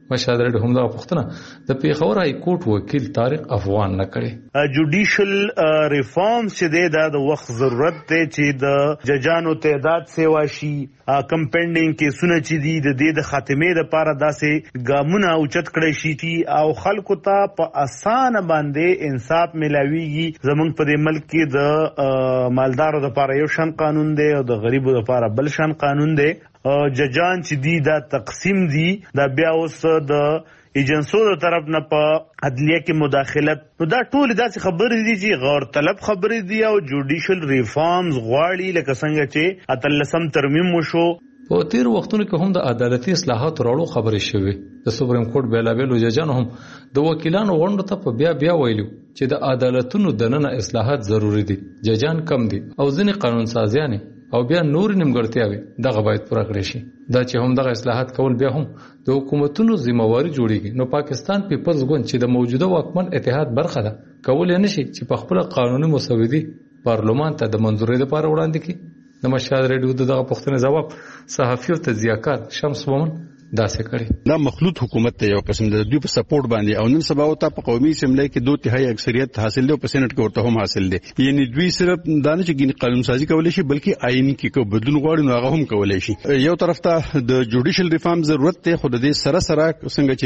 مشهد ریډیو هم دا پوښتنه د پیښور های کورټ وکیل طارق افغان نه کړي.
جوډیشل ریفارمز چې د وخت ضرورت دی چې د ججانو تعداد سیوا شي، کم پینډینګ کیسونه چې دي د دې د خاتمې لپاره داسې ګامونه اوچت کړی شي او خلکو ته په اسانه باندې انصاف ملاويږي. زمونږ په دې ملک کې د مالدارو لپاره یو شان قانون دی او د غریبو لپاره بل شان قانون دی. ججان چې دي دا تقسیم دي دا بیا اوس د ایجنسو د طرف نه په عدلیه کې مداخلت، نو دا ټول داسې خبرې دي چې غور طلب خبرې دي او جوډیشل ریفارمز غواړي لکه څنګه چې اتلسم ترمیم وشو.
په تیر وختونو کې هم د عدالتي اصلاحاتو راوړو خبرې شوې. د سپریم کورټ بیلابیلو ججانو هم د وکیلانو غونډو ته په بیا بیا ویلو چې د عدالتونو دننه اصلاحات ضروری دي، ججان کم دي او ځینې قانون سازیان او بیا نور نیمګړتیاوي دغه باید پوره کړی شي. دا چې هم دغه اصلاحات کول بیا هم د حکومتونو ذمہواری جوړیږي. نو پاکستان پیپلز ګوند چې د موجوده واکمن اتحاد برخه ده کولای نشي چې په خپل قانوني مسودي پارلمان ته د منځوري لپاره وړاندې کړي. د مشهد ریډیو دغه پوښتنې جواب صحافي او تجزیه‌کار شمس مومن داسې کړي.
دا مخلوط حکومت ته یو قسم د دوی په سپورټ باندې او نن سبا او ته په قومي اسمبلی کې دوه تهائی اکثریت حاصل دی او په سېنات کې ورته هم حاصل دی. یعنی دوی صرف دانه چې قانون سازي کولای شي بلکې آئین کې کو بدلون غواړي نو هغه هم کولای شي. یو طرف ته د جوډیشل ریفارم ضرورت ته خود دې سره سره څنګه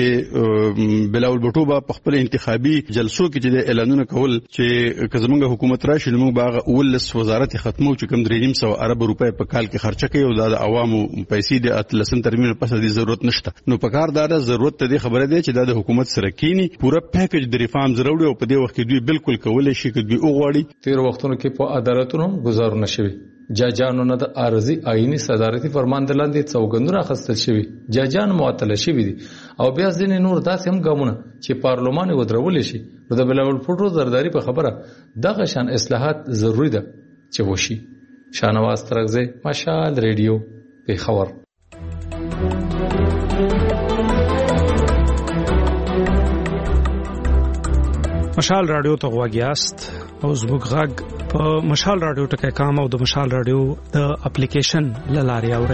چې بلاول بټو با په خپل انتخابي جلسو کې چې اعلانونه کول چې کزمنګ حکومت راشي نو موږ به ولس وزارت ختمو چې کوم درې نیم سو ارب روپے په کال کې خرچه کوي او د عوامو پیسې د اتلسم ترمیم په سدي ضرورت نشته. نو په کار دا ضرورت ته خبره دی چې د حکومت سره کینی پوره پیکج د ریفارم ضروري او په دې وخت کې دوی بالکل کولای شي چې دوی وغواړي.
تیر وختونو کې په عدالتونو هم گزارونه شوي. ججانو نه د عارضی آئینی صدارتي فرمان د لاندې څوګندونه اخیستل شوي، ججان معطل شوي دي او بیا ځینې نور داسې هم ګامونه چې پارلمان ودرول شي. نو د بلاول پټو زرداری په خبره دغه شان اصلاحات ضروری ده چې وشي. شانواز ترغزی، مشال ریډیو، پیښور.
مشال رادیو ته غواګیاست او زموږ غږ په مشال رادیو ټکي کام او د مشال رادیو د اپلیکیشن لاري اوري.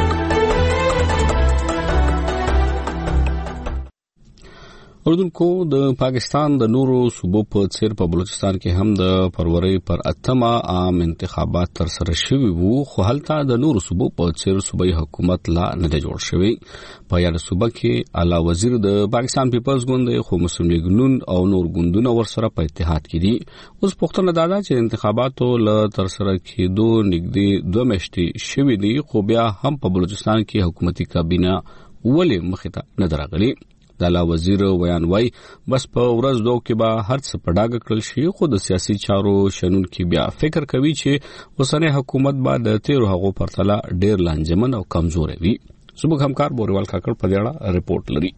اردوونکو د پاکستان د نورو صوبو په څیر په بلوچستان کې هم د فروری پر اتمه عام انتخابات تر سره شوي وو، خو هلته د نورو صوبو په څیر صوبایي حکومت لا نه دی جوړ شوی. په یاد صوبه کې اعلی وزیر د پاکستان پیپلز ګوند خو مسلم لیگ نون او نور ګوندونه ورسره په اتحاد کې دي. اوس پوښتنه دا ده چې انتخاباتو ل تر سره کېدو نږدې دوه میاشتې شوي دي، خو بیا هم په بلوچستان کې حکومتي کابینه ولې مخې ته نه درغلي. د اعلی وزیر ویان وای بس په ورځ دوه کې به هر څه په ډاګه کړل شي، خو د سیاسي چارو شنونکي بیا فکر کوي چې اوسنی حکومت به د تیرو هغو پرتله ډیر لانجمن او کمزوري وي. زموږ همکار بوریوال کاکړ په دې اړه رپورټ لري.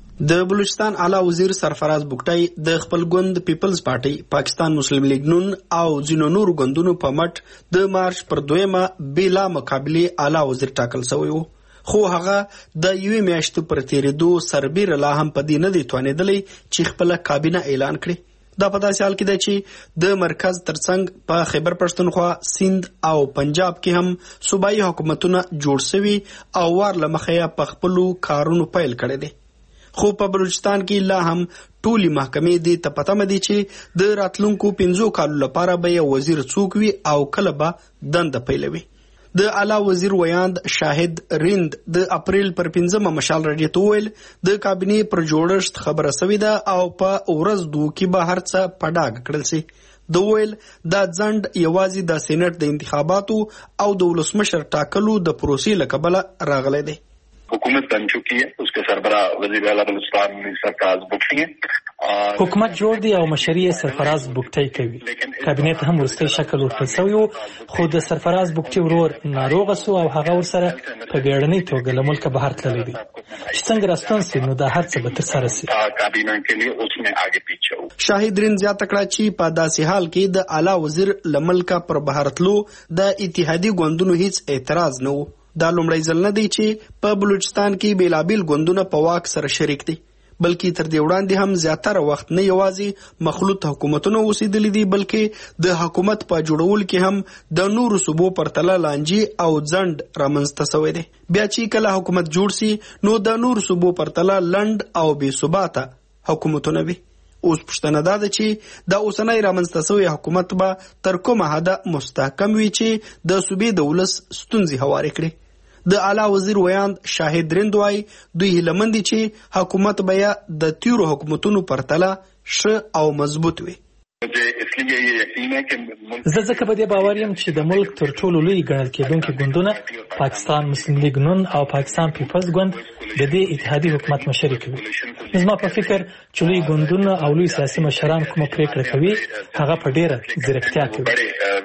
د بلوچستان اعلی وزیر سرفراز بوکټای د خپل ګوند پیپلز پارټي، پاکستان مسلم لیگ نون او ځینو نورو ګوندونو په مټ د مارچ پر دویمه بلا مقابله اعلی وزیر ټاکل شوی وو، خو هغه د یوې میاشتې پر تیریدو سربیره لا هم په دې نه دی توانېدلی چې خپله کابینه اعلان کړي. دا په داسې حال کې دی چې د مرکز ترڅنګ په خیبر پښتونخوا، سیند او پنجاب کې هم صوبایي حکومتونه جوړ شوي او وار له مخه یې په خپلو کارونو پیل کړی دی. خو په بلوچستان کې لا هم ټولې محکمې دې ته پته مدي چې د راتلونکو پنځو کالو لپاره به یې وزیر څوک وي او کله به دنده پیلوي. د اعلی وزیر ویاند شاهد رند د اپریل پر پنځمه مشال رادیو ته ویل د کابینې پر جوړښت خبره سوې ده او په ورځ دوه کې به هر څه په ډاګه کړل شي. د ویل دا ځنډ یوازې د سېنات د انتخاباتو او د ولسمشر ټاکلو د پروسې له کبله راغلی دی.
हुकूमत बन चुकी है, उसके सरबराह वजीर आला बलूचिस्तान सरफराज बुगटी है.
حکومت جوړ دی او مشري سرفراز بوکټي کوي. کابینه هم ورسته شکل ورکړل شوی، خو د سرفراز بوکټي ورور ناروغ سو او هغه ورسره په بیړنۍ توګه له ملک بهر تللی دی. چې څنګه راستون سي نو دا هر څه به تر سره سي.
کابینه کې لیے اس میں آگے پیچھے ہو.
شاهد رین زیاته کړه چې په داسې حال کې د اعلی وزیر له ملک پر بهر تلو د اتحادی ګوندونو هیڅ اعتراض نه و. دا لومړی ځل نه دی چې په بلوچستان کې بیلابیل ګوندونه په واک سره شریک دي. بلکې تر دې وړاندې هم زیاتره وخت نه یوازې مخلوط حکومتونو اوسېدلي دي بلکې د حکومت په جوړول کې هم د نورو صوبو پرتله لانجې او ځنډ رامنځته شوی دی. بیا چې کله حکومت جوړ سي نو د نورو صوبو پرتله لنډ او بې ثباته حکومتونه وي. اوس پوښتنه دا ده چې د اوسنۍ رامنځته شوی حکومت به تر کومه حده مستحکم وي چې د صوبې د ولس ستونزې هوارې کړي. د اعلی وزیر ویاند شاهد رند وایي دوی هیله مند دي چې حکومت به د تیرو حکومتونو پرتله ښه او مضبوط وي.
زه ځکه په دې باور یم چې د ملک تر ټولو لوی ګڼل کېدونکي ګوندونه پاکستان مسلم لیگ نون او پاکستان پیپلز ګوند د دې اتحادي حکومت مشري کوي. زما په فکر چې لوی ګوندونه او لوی سیاسي مشران کومه پریکړه کوي هغه په ډیره ځیرکتیا کوي.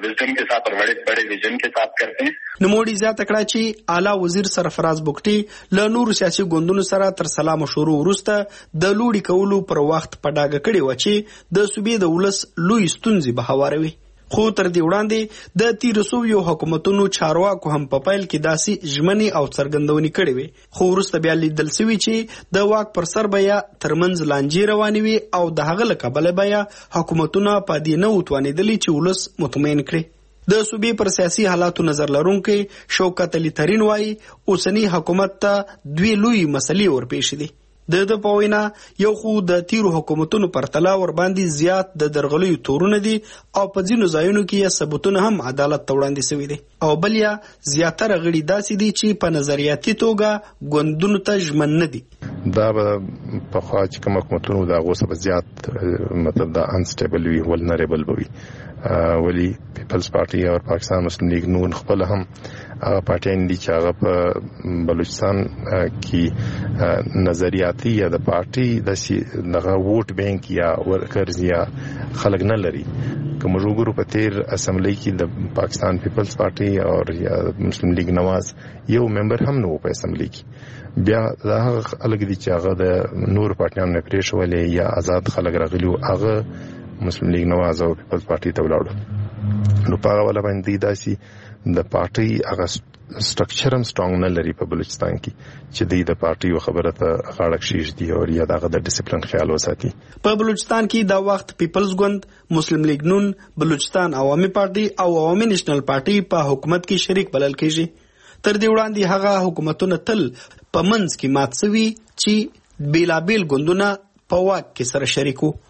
نوموړي زیاته کړه چې اعلی وزیر سرفراز بوګټي له نورو سیاسي ګوندونو سره تر سلا مشورو وروسته د لوړي کولو پر وخت په ډاګه کړې و چې د صوبې د ولس لوی ستونزې به هواروي. خو تر دې وړاندې د تیرو سویو حکومتونو چارواکو هم په پیل کې داسې ژمنې او څرګندونې کړې وې، خو وروسته بیا لیدل سوي چې د واک پر سر به یا ترمنځ لانجې روانې وي او د هغه له کبله به یا حکومتونه په دې نه وتوانېدلي چې ولس مطمئن کړي. د صوبې پر سیاسي حالاتو نظر لرونکي شوکت علي ترین وایي اوسنی حکومت ته دوی لوی مسلې ورپېښې دي. د د په وینا یو خو د تیرو حکومتونو پرتله ورباندې زیات د درغلیو تورونه دي او په ځینو ځایونو کې یې ثبوتونه هم عدالت ته وړاندې شوي دي، او بل یا زیاتره غړي داسې دي چې په نظریاتي توګه ګوندونو ته ژمن نه دي.
دا به پخوا چې کوم حکومتونو د هغو څخه زیات مطلب دا انسټیبل وي، ولنریبل به وي. ولی پیپلز پارټي او پاکستان مسلم لیگ نون خپل هم هغه پارټیان دي چې هغه په بلوچستان کې نظریاتي یا د پارټي د دغه ووټ بینک یا ورکرز یا خلک نه لري. که موږ وګورو په تیر اسمبلی کې د پاکستان پیپلز پارټي او یا مسلم لیگ نواز یو ممبر هم نه و په اسمبلی کې. بیا دا هغه خلک دي چې هغه د نور پارټیانو نه پریښولې یا آزاد خلک راغلي وو، هغه مسلم لیگ نواز او پیپلز پارټي ته ولاړو. نو په هغه ولا باندې داسي د پارټي هغه سټرکچر هم سترونګ نه لري په بلوچستان کې چې د پارټي یو خبره ته غاړه کشیږ دي او یا دغه د ډیسپلین خیال وساتي.
په بلوچستان کې دا وخت پیپلز ګوند، مسلم لیگ نون، بلوچستان عوامي پارټي او عوامي نېشنل پارټي په حکومت کې شریک بلل کېږي. تر دې وړاندې هغه حکومتونه تل په منځ کې مات شوي چې بیلابیل ګوندونه په واک کې سره شریک وو.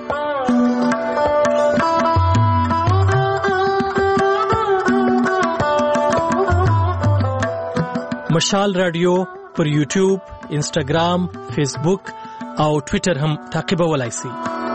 مشال رادیو پر یوټیوب، انسټاګرام، فیسبوک او ټویټر هم تعقیبولای شئ.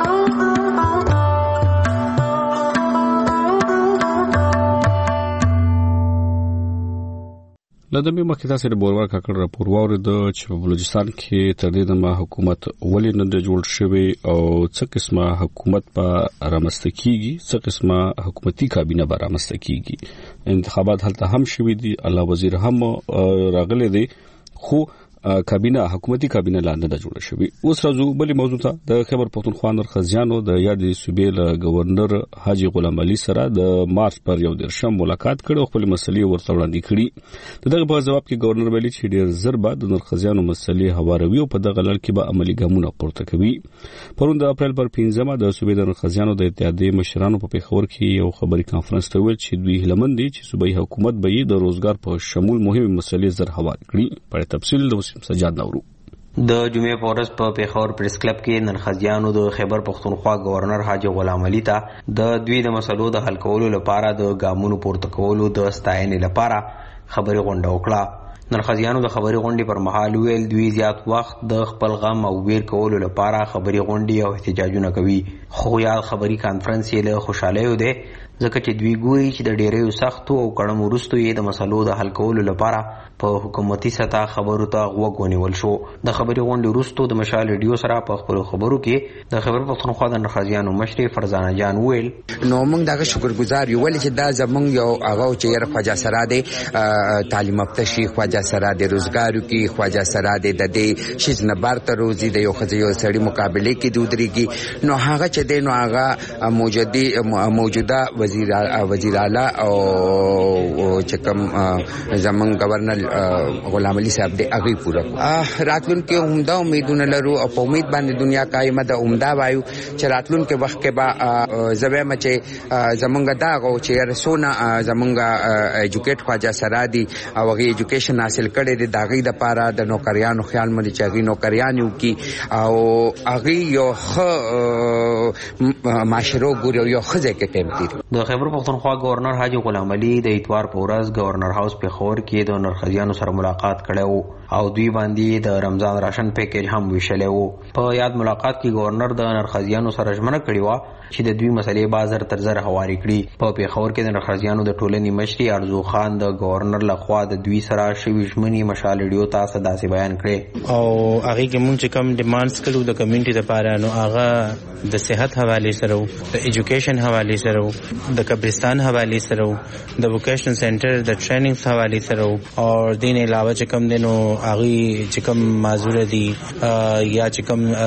لدمې مخکې تاسو د بورور کاکړ راپور واورید چې په بلوچستان کې تر دې دمه حکومت ولې نه د جوړ شوی او څه قسمه حکومت په رامنځته کیږي، څه قسمه حکومتي کابینه به رامنځته کیږي. انتخابات هلته هم شوي دي، الله وزیر هم راغلی دی، خو کابینه حکومتي کابینه لا نه د جوړ شوی. اوس راځو بلې موضوع ته. د خیبر پختونخوا نرخزیانو د یادې صوبې له گورنر حاجی غلام علي سره د مارچ پر یو درشم ملاقات کړي او خپل مسلې ورته وړاندې کړي. دغه په جواب کې گورنر ویلي چې ډیر زر به د نرخزیانو مسلې هواروي او په دغه لړ کې به عملي ګامونه پورته کوي. پرون د اپریل پر پنځمه د صوبې د نرخزیانو د اتحادیې مشرانو په پیښور کې یو خبري کانفرنس ته ویل چې دوی هیلمن دي چې صوبایي حکومت به د روزګار په شمول مهمه مسلې زر هوار کړي. په تفصیل د سجاد نورو.
د جمعې په ورځ په پیښور پریس کلب کې نرخزیانو د خیبر پختونخوا گورنر حاجی غلام علي ته د دوی د مسلو د حل کولو لپاره د ګامونو پورته کولو د ستاینې لپاره خبري غونډه وکړه. نرخزیانو د خبري غونډې پر مهال ویل دوی زیات وخت د خپل غم او ویر کولو لپاره خبري غونډې او احتجاجونه کوي، خو یا خبري کانفرنس یې له خوشاله دی ځکه چې دوی ګوري چې د ډیرې سختو او کړم وروستو یې د مسلو د حل کولو لپاره په حکومتي سطح خبرو ته غوږ ونیول شو. د خبري غونډې وروستو د مشال ریډیو سره په خپل خبرو کې د خیبر پختونخوا د نرخزیانو مشرې فرزانه جان ویل
نو موږ دغه شکرګزار یو ولې چې دا زمونږ یو هغه چې یې خواجه سره دی تعلیم یافته شي، خواجه
خواجه سره د روزګارو کې خواجه سره د دې شیز نه بارته روزي د یو خځې یو سړي مقابله کې دودريږي نو هغه چې د نو هغه موجودي موجوده وزیر وزیر اعلی او چې کوم زمون گورنر غلام علي صاحب د هغه پورا راتلون کې عمده امیدونه لرو او په امید باندې دنیا قائمه ده عمده وایو چې راتلون کې وخت کې با زوی مچې زمونږ دا غو چې رسونه زمونږ ایجوکیټ خواجه سره دي او هغه ایجوکیشن حاصل کړي دي داغي د پاره د نوکریانو خیال مې چې هغه نوکریانو کې او هغه یو خ معاشرو ګوري یو خزه کې ټیم تیر
د خیبر پختونخوا گورنر حاجی غلام علي د اتوار په ورځ گورنر هاوس په خور کې د نرخزیانو سره ملاقات کړو او دوی باندې د رمضان راشن پیکیج هم ویشلو. په یاد ملاقات کې گورنر د نرخزیانو سره ژمنه کړې و چې د دوی مسلې بازار تر زر حواله کړي. په پیښور کې د نرخزیانو د ټولنې مشري ارزو خان د گورنر لخوا د دوی سره شوي ژمنې مشال ریډیو ته صداسي بیان کړي
او هغه کې مونږ چې کوم ډیمانډز کړو د کمیونټي لپاره نو هغه د صحت حواله سره د ایجوکیشن حواله سره د قبرستان حواله سره د ووکیشنل سنټر د ټریننګ حواله سره او دین علاوه چې کوم دینو هغه چې کوم معذور دي یا چې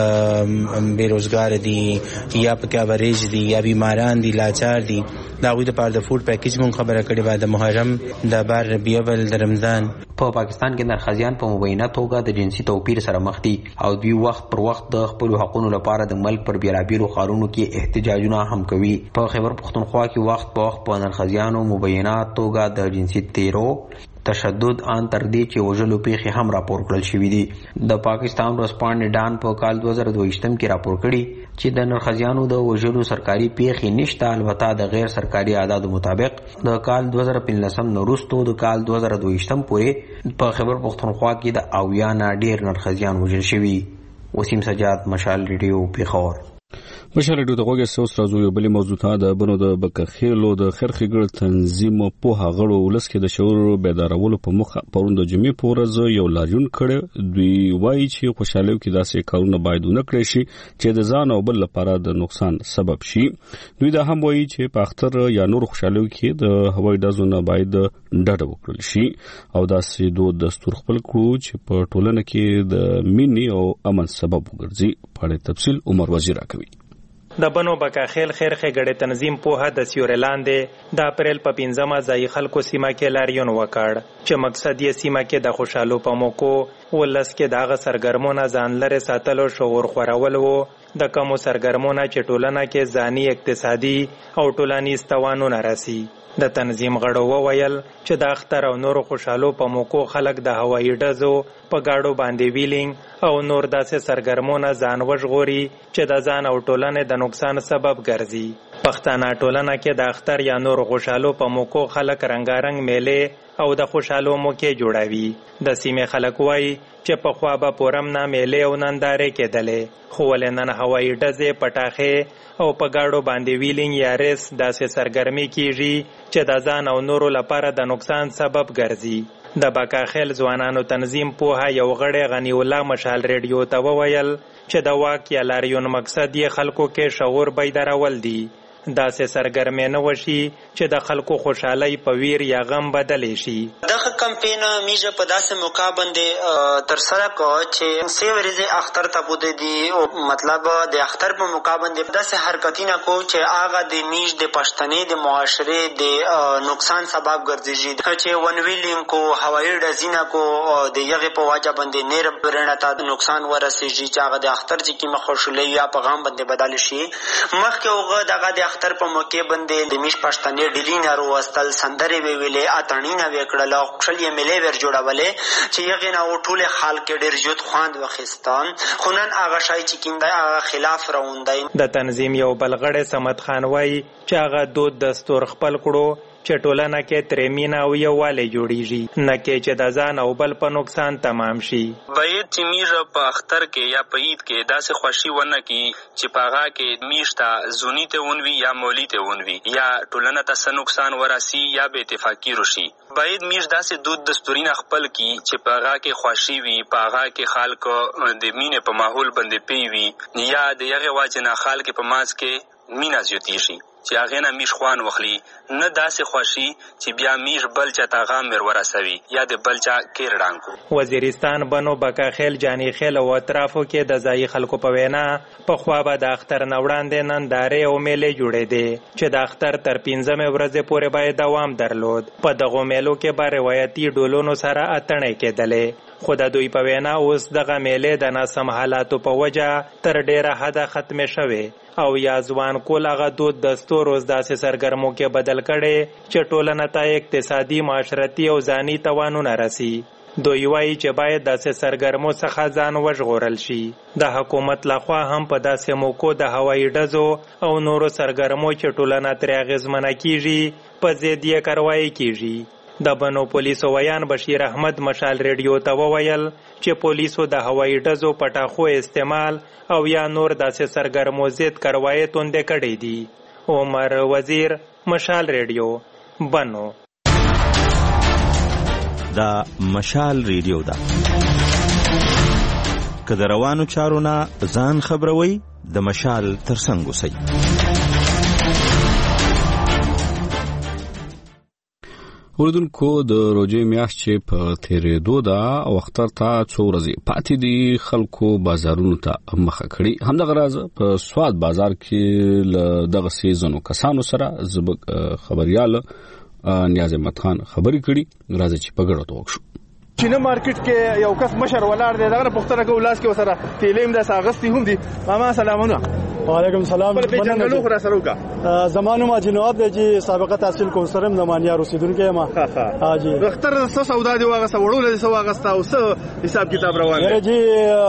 کوم بیروزګار دي یا په کاوریج دي یا بیماران دي لاچار دي دا غوډه پر د فود پیکیج مون خبره کړې بعد د محرم د بار ربیع الاول د رمضان.
په پاکستان کې نرخزیان په مبینه توګه د جنسي توپیر سره مخ دي او دوی وخت پر وخت د خپل حقوقو لپاره د ملک پر بیلابیلو خارونو کې احتجاجونه هم کوي. په خیبر پختونخوا کې وخت په وخت په نرخزیانو مبینه توګه د جنسي تیرو تشدد ان تر دې چې وژلو پیښې هم راپور کړل شوې دي. د پاکستان ورسپانډ ډان په کال دوه زره دوهشتم کې راپور کړي چې د نرخزیانو د وژلو سرکاري پیښې نشته، البته د غیر سرکاري اعدادو مطابق د کال دوه زره پنځلسم نورستو د کال دوه زره دوهشتم پورې په خیبر پختونخوا کې د اویا نه ډیر نرخزیان وژل شوي. وسیم سجاد، مشال ریډیو، پیښور.
مشال ریډیو د غوږی سوس راځو یو بل موضوع ته د بنو د بکخېلو د خرخېګړ تنظیم په هغړو ولس کې د شعور بیدارولو په مخه پروند جمعې پورز یو لاریون کړي. دوی وایي چې خوشاله کې داسې کارونه باید نه کړی شي چې د ځان او بل لپاره د نقصان سبب شي. دوی دا هم وایي چې په اختر یا نور خوشاله کې د هوایي ډزو نه باید ډډه وکړل شي او داسې دوه دستور خپل کړو چې په ټولنه کې د مینې او امن سبب وګرځي. په اړه تفصیل عمر وزیر راکوي.
د بنو بکاخیل خیرخه غړې تنظیم په د سیورلاندې د اپریل په پنځمه ځای خلکو سیمه کې لاریون وکړ چې مقصد یې سیمه کې د خوشحالو په موکو ولس کې دغه سرګرمونه ځان لري ساتلو شعور خورول وو. د کومو سرګرمونه چې ټولنه کې ځاني اقتصادي او ټولنیز توانونه راسي. د تنظیم غړو وویل چې د اختر او نور خوشحالو په موکو خلک د هوایي ډزو په گاډو باندې ویلینګ او نور داسې سرګرمونه ځان وژغوري چې د ځان او ټولنې د نقصان سبب ګرځي. پښتانه ټولنه کې د اختر یا نور خوشحالو په موکو خلک رنگارنګ میلې او د خوشحالو موکې جوړوي. د سیمې خلک وایي چې په خوا به پورم نه میلې او نندارې کېدلې، خو ولې نن هوایي ډزې پټاخې او په گاډو باندې ویلینګ یا ریس داسې سرګرمي کیږي چې د ځان او نورو لپاره د نقصان سبب ګرځي. د بکاخیل ځوانانو تنظیم پوها یو غړی غنی الله مشال ریډیو ته وویل چې د واک یا لاریون مقصد یې خلکو کې شعور بیدارول دي. داسې سرګرمي نه وشي چې د خلکو خوشحالي په ویر یا غم بدلې شي.
دغه کمپین میجه په داسې موقع باندې تر سره کو چې سی ورځې اختر ته بده دي او مطلب د اختر په موقع باندې داسې حرکتونه کو چې هغه د میج د پښتنې د معاشره د نقصان سبب ګرځي چې ون ویلینګ کو هوایي ډزینه کو د یغه په واجب باندې نیر برنه ته نقصان ورسیږي چې هغه د اختر چې کی مخوشلې یا په غم باندې بدل شي. مخکې هغه دغه د اختر په موقع باندې د میش پښتنې ډیلینر وستل سندري ویلې اتانینا وکړل او خپل یې ملي ور جوړولې چې یغه نه ټول حال کې ډیر جوړ خواند وخستان خونن هغه شای چې کیندای هغه خلاف روندای.
د تنظیم یو بلغړی سمت خان وای چې هغه دود دستور خپل کړو چې ټولنه کې ترمینه او یووالی جوړیږي، نه کې چې د ځان او بل په نقصان تمام شي.
باید چې میږه په اختر کې یا په عید کې داسې خوشي ونه کی چې په هغه کې میشته زونی ته ونوي یا مولی ته ونوي یا ټولنه ته څه نقصان ورسي یا به اتفاقی رشي. باید میش داسې دود دستورینه خپل کی چې په هغه کې خوشي وي، په هغه کې خلک د مینې په ماحول باندې پی وي یا د یغه واجنه خلک په ماس کې مینا زیاتی شي. چې هغه نه میش خوان وخلی نه داسې خوشي چې بیا میش بل چا تاغه مر ورسوي یا د بل چا کیرډان کو.
وزیرستان بنو بکا خیل جانی خیل او اطرافو کې د ځای خلکو په وینا په خوا به د اختر نه وړاندې نندارې او میلې جوړې دي چې د اختر تر پنځمې ورځې پورې باید دوام درلود. په دغه میلو کې به روایتي ډولونو سره اتڼې کېدلې، خو د دوی په وینا اوس دغه میلې د ناسم حالاتو په وجه تر ډیره حده ختمې شوې او یا ځوان کول هغه دود دستور اوس داسې سرګرمو کې بدل کړي چې ټولنه ته اقتصادي، معاشرتي او ځاني تاوانونه رسي. دوی وایي چې باید داسې سرګرمو څخه ځان وژغورل شي. د حکومت لخوا هم په داسې موکو د هوایي ډزو او نورو سرګرمو چې ټولنه ترې اغېزمنه کیږي په ضد یې کاروایي کیږي. د بنو پولیسو ویان بشیر احمد مشال ریډیو ته وویل چې پولیسو د هوایي ډزو پټاخو استعمال او یا نور داسې سرګرمو ضد کاروایي توندې کړې دي. عمر وزیر، مشال ریډیو، بنو.
دا مشال ریډیو ده. که د روانو چارو نه ځان خبروي د مشال ترڅنګ اوسئ.
اوریدونکو د روژې میاشت چې په تیریدو ده او اختر ته څو ورځې پاتې دي، خلکو بازارونو ته مخه کړي. همدغه راز په سواد بازار کې له دغه سیزنو کسانو سره زموږ خبريال نیاز احمد خان خبرې کړي. راځي چې په ګډه توګه شو.
چینه مارکیټ کې یو کس مشر ولاړ دی، دغه پښتنه کو لاس کې وسره تیلیم د ساغستی هم دي. ماما سلامونه.
وعلیکم السلام.
په جنګلو خورا سره وکا
زمانو ما جنوب دی چې سابقه تحصیل کوم سره د مانیا رسیدونکو ما.
ها جی. وختر څه سودا دی واغه سوړول دي سو واغستا او څه حساب کتاب روان دی.
جی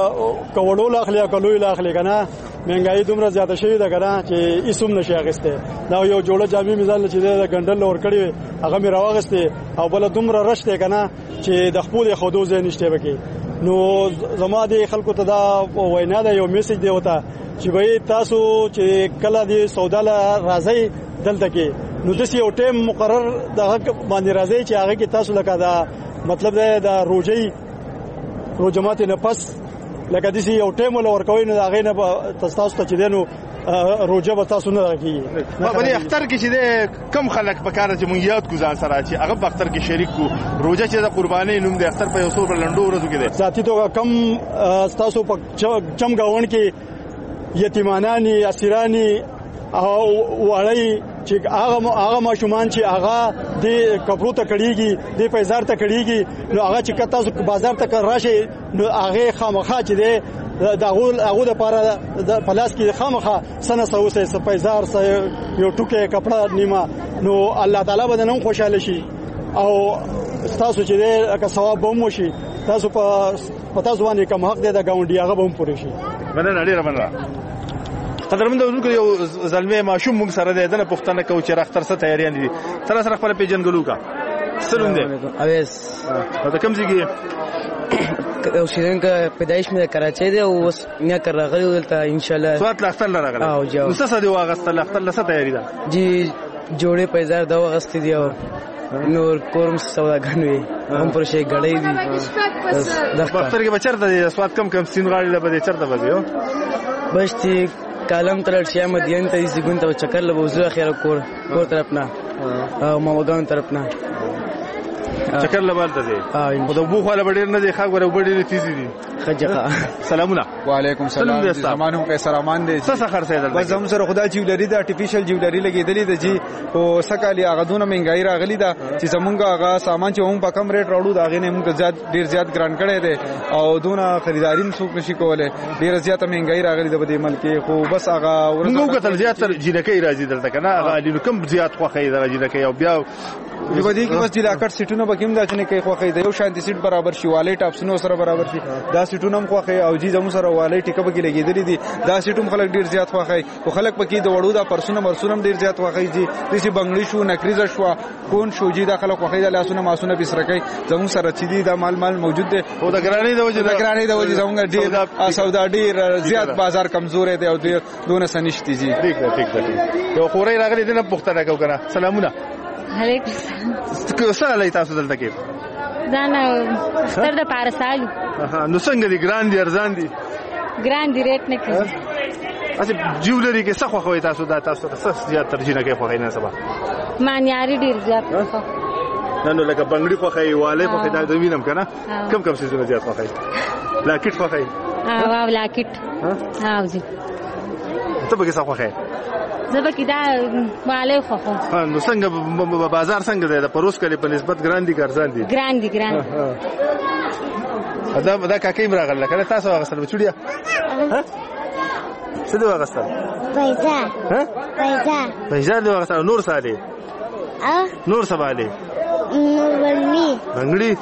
کوړول اخلي کولوي اخلي کنه مهنګای دومره زیاته شوی ده کنه چې ایسوم نشي اغسته. دا یو جوړه جامې مثال چې د ګندل اور کړی هغه می راوغسته او بل دومره رشته کنه چې د خپل خودو ځای نشته بکی. نو زما د خلکو ته دا وینا ده، یو میسج دی وته چې وای تاسو چې کله دی سودا لا راځي دلته کې نو د یو ټیم مقرر دغه باندې راځي چې هغه کې تاسو لکه دا مطلب دا د روزي روزمات نه پس لکه د یو ټیم ول ورکوي نو هغه نه تاسو ته چې دینو روزه به تاسو نه راکې.
په دې اختر کې چې کم خلک په کار چې مونږ یاد کو ځان سره چې هغه په اختر کې شریک کو. روزه چې د قرباني نوم د اختر په یو څو لنډو ورځو کې ده.
ذاتی توګه کم تاسو په چم گاون کې یتیمانانی، اسیرانی او وړي چې هغه هغه ماشومان چې هغه د کپرو ته کړيږي، د پیزار ته کړيږي، نو هغه چې تاسو بازار ته راشي نو هغه خامخا چې د دغول هغه د پاره د پلاس کې خامخا سنه سوسه سپیزار سه یو ټوکه کپڑا نیمه نو الله تعالی به نن خوشاله شي او تاسو چې د ثواب به مو شي. تاسو په پتا ځواني کوم حق دی د گاونډي هغه به هم پوره شي.
مننه ډیره مننه. قدرمن د یو زلمه ماشوم موږ سره د دنه پښتنه کو چې راختر څه تیاریان دي سره سره خپل پیجنګلو کا سلام دی
اویس
دا کوم ځای
او شیرین کا پیدائش مې کراچۍ دی او اوس مې کار راغلی دلته ان شاء الله
سوات لاختر راغلی
او جو
څه څه دی واغست لاختر لسه تیاری ده
جی جوړې پیزار دا واغست دی او نور کورم سوداګانوي هم پر شي غړې دي
د پختر کې بچرته دي سوات کم کم سین غاړي لبه چرته بځيو
بشتي کالم تر شیا مدین ته دې ګون ته چکر لبوزو خیر کور کور طرف نه او ماوګان طرف نه
چکر لبالته دي او د بو خاله ډیر نه دي خا غره ډیر تیزی دي
خجقه
سلامونه
وعلیکم السلام زمانو کې سلامان دي
څه څه خرڅه ده
بس هم سره خدای جیولری د ارتفیشل جیولری لګیدلې ده جی او سکالي هغه دونه مهنګای راغلی ده چې زمونږ هغه سامان چې هم په کم ریټ راوړو دا غي نه موږ زیات ډیر زیات ګران کړي دي او دونه خریدارین څوک نشي کوله ډیر زیات مهنګای راغلی ده په دې ملک خو بس هغه
ورنګو کتل زیات تر جنکې راځي دلته کنه هغه لینو کم زیات خوخه ده جنکې او بیا
دی ودی کې بس د لاکټ سیټونو بکیم دا چې کې خوخه دی یو شانتي سیټ برابر شي والي ټاپسونو سره برابر شي دا سیټونو هم خوخه او جی زمو سره والي ټیکه بګی لګیدلې دي دا سیټوم خلک ډیر زیات خوخه او خلک پکې د وړو دا پرسونه مرسونم ډیر زیات خوخه دي دسی بنگړی شو نکریزه شو کون شو جی دا خلک خوخه د لاسونه ماسونه بسرکای زمو سره چې دي دا مال مال موجود دي
او د ګرانی د وجه
د ګرانی د وجه زمو ډیر سودا ډیر زیات بازار کمزور دی او ډیر دونه سنشتي دي
ٹھیک ده ٹھیک ده یو خوري راغلي دنه پختنه کو کنه سلامونه
علیکم السلام
څه لای تاسو دلته کې
دا نه ستر د پارسالو
نو څنګه دي ګران دي ارزان دي
ګران دي ریټ نه کوي
اچھا جیولری کې څه خوښوي تاسو دا تاسو څه زیات ترجیح نه کوي خوښوي نه سبا
مانیاري ډیر زیات خوښو
نه نو لکه بنگړي خوښوي واله خوښوي دا د وینم کنه کم کم څه زیات خوښوي لاکټ خوښوي
واو لاکټ ها جی
ته به څه خوښوي
زه به کې دا واله خوښم
نو څنګه بازار څنګه دی د پروس کلی په نسبت ګران دي ګرځان دي
ګران دي ګران
دا دا کاکې مراغله کله تاسو واغستل بچوډیا ها څه دی واغستل
پیسا
ها
پیسا
پیسا دی واغستل نور ساده
ا
نور سباله
نور ولني
بنگړي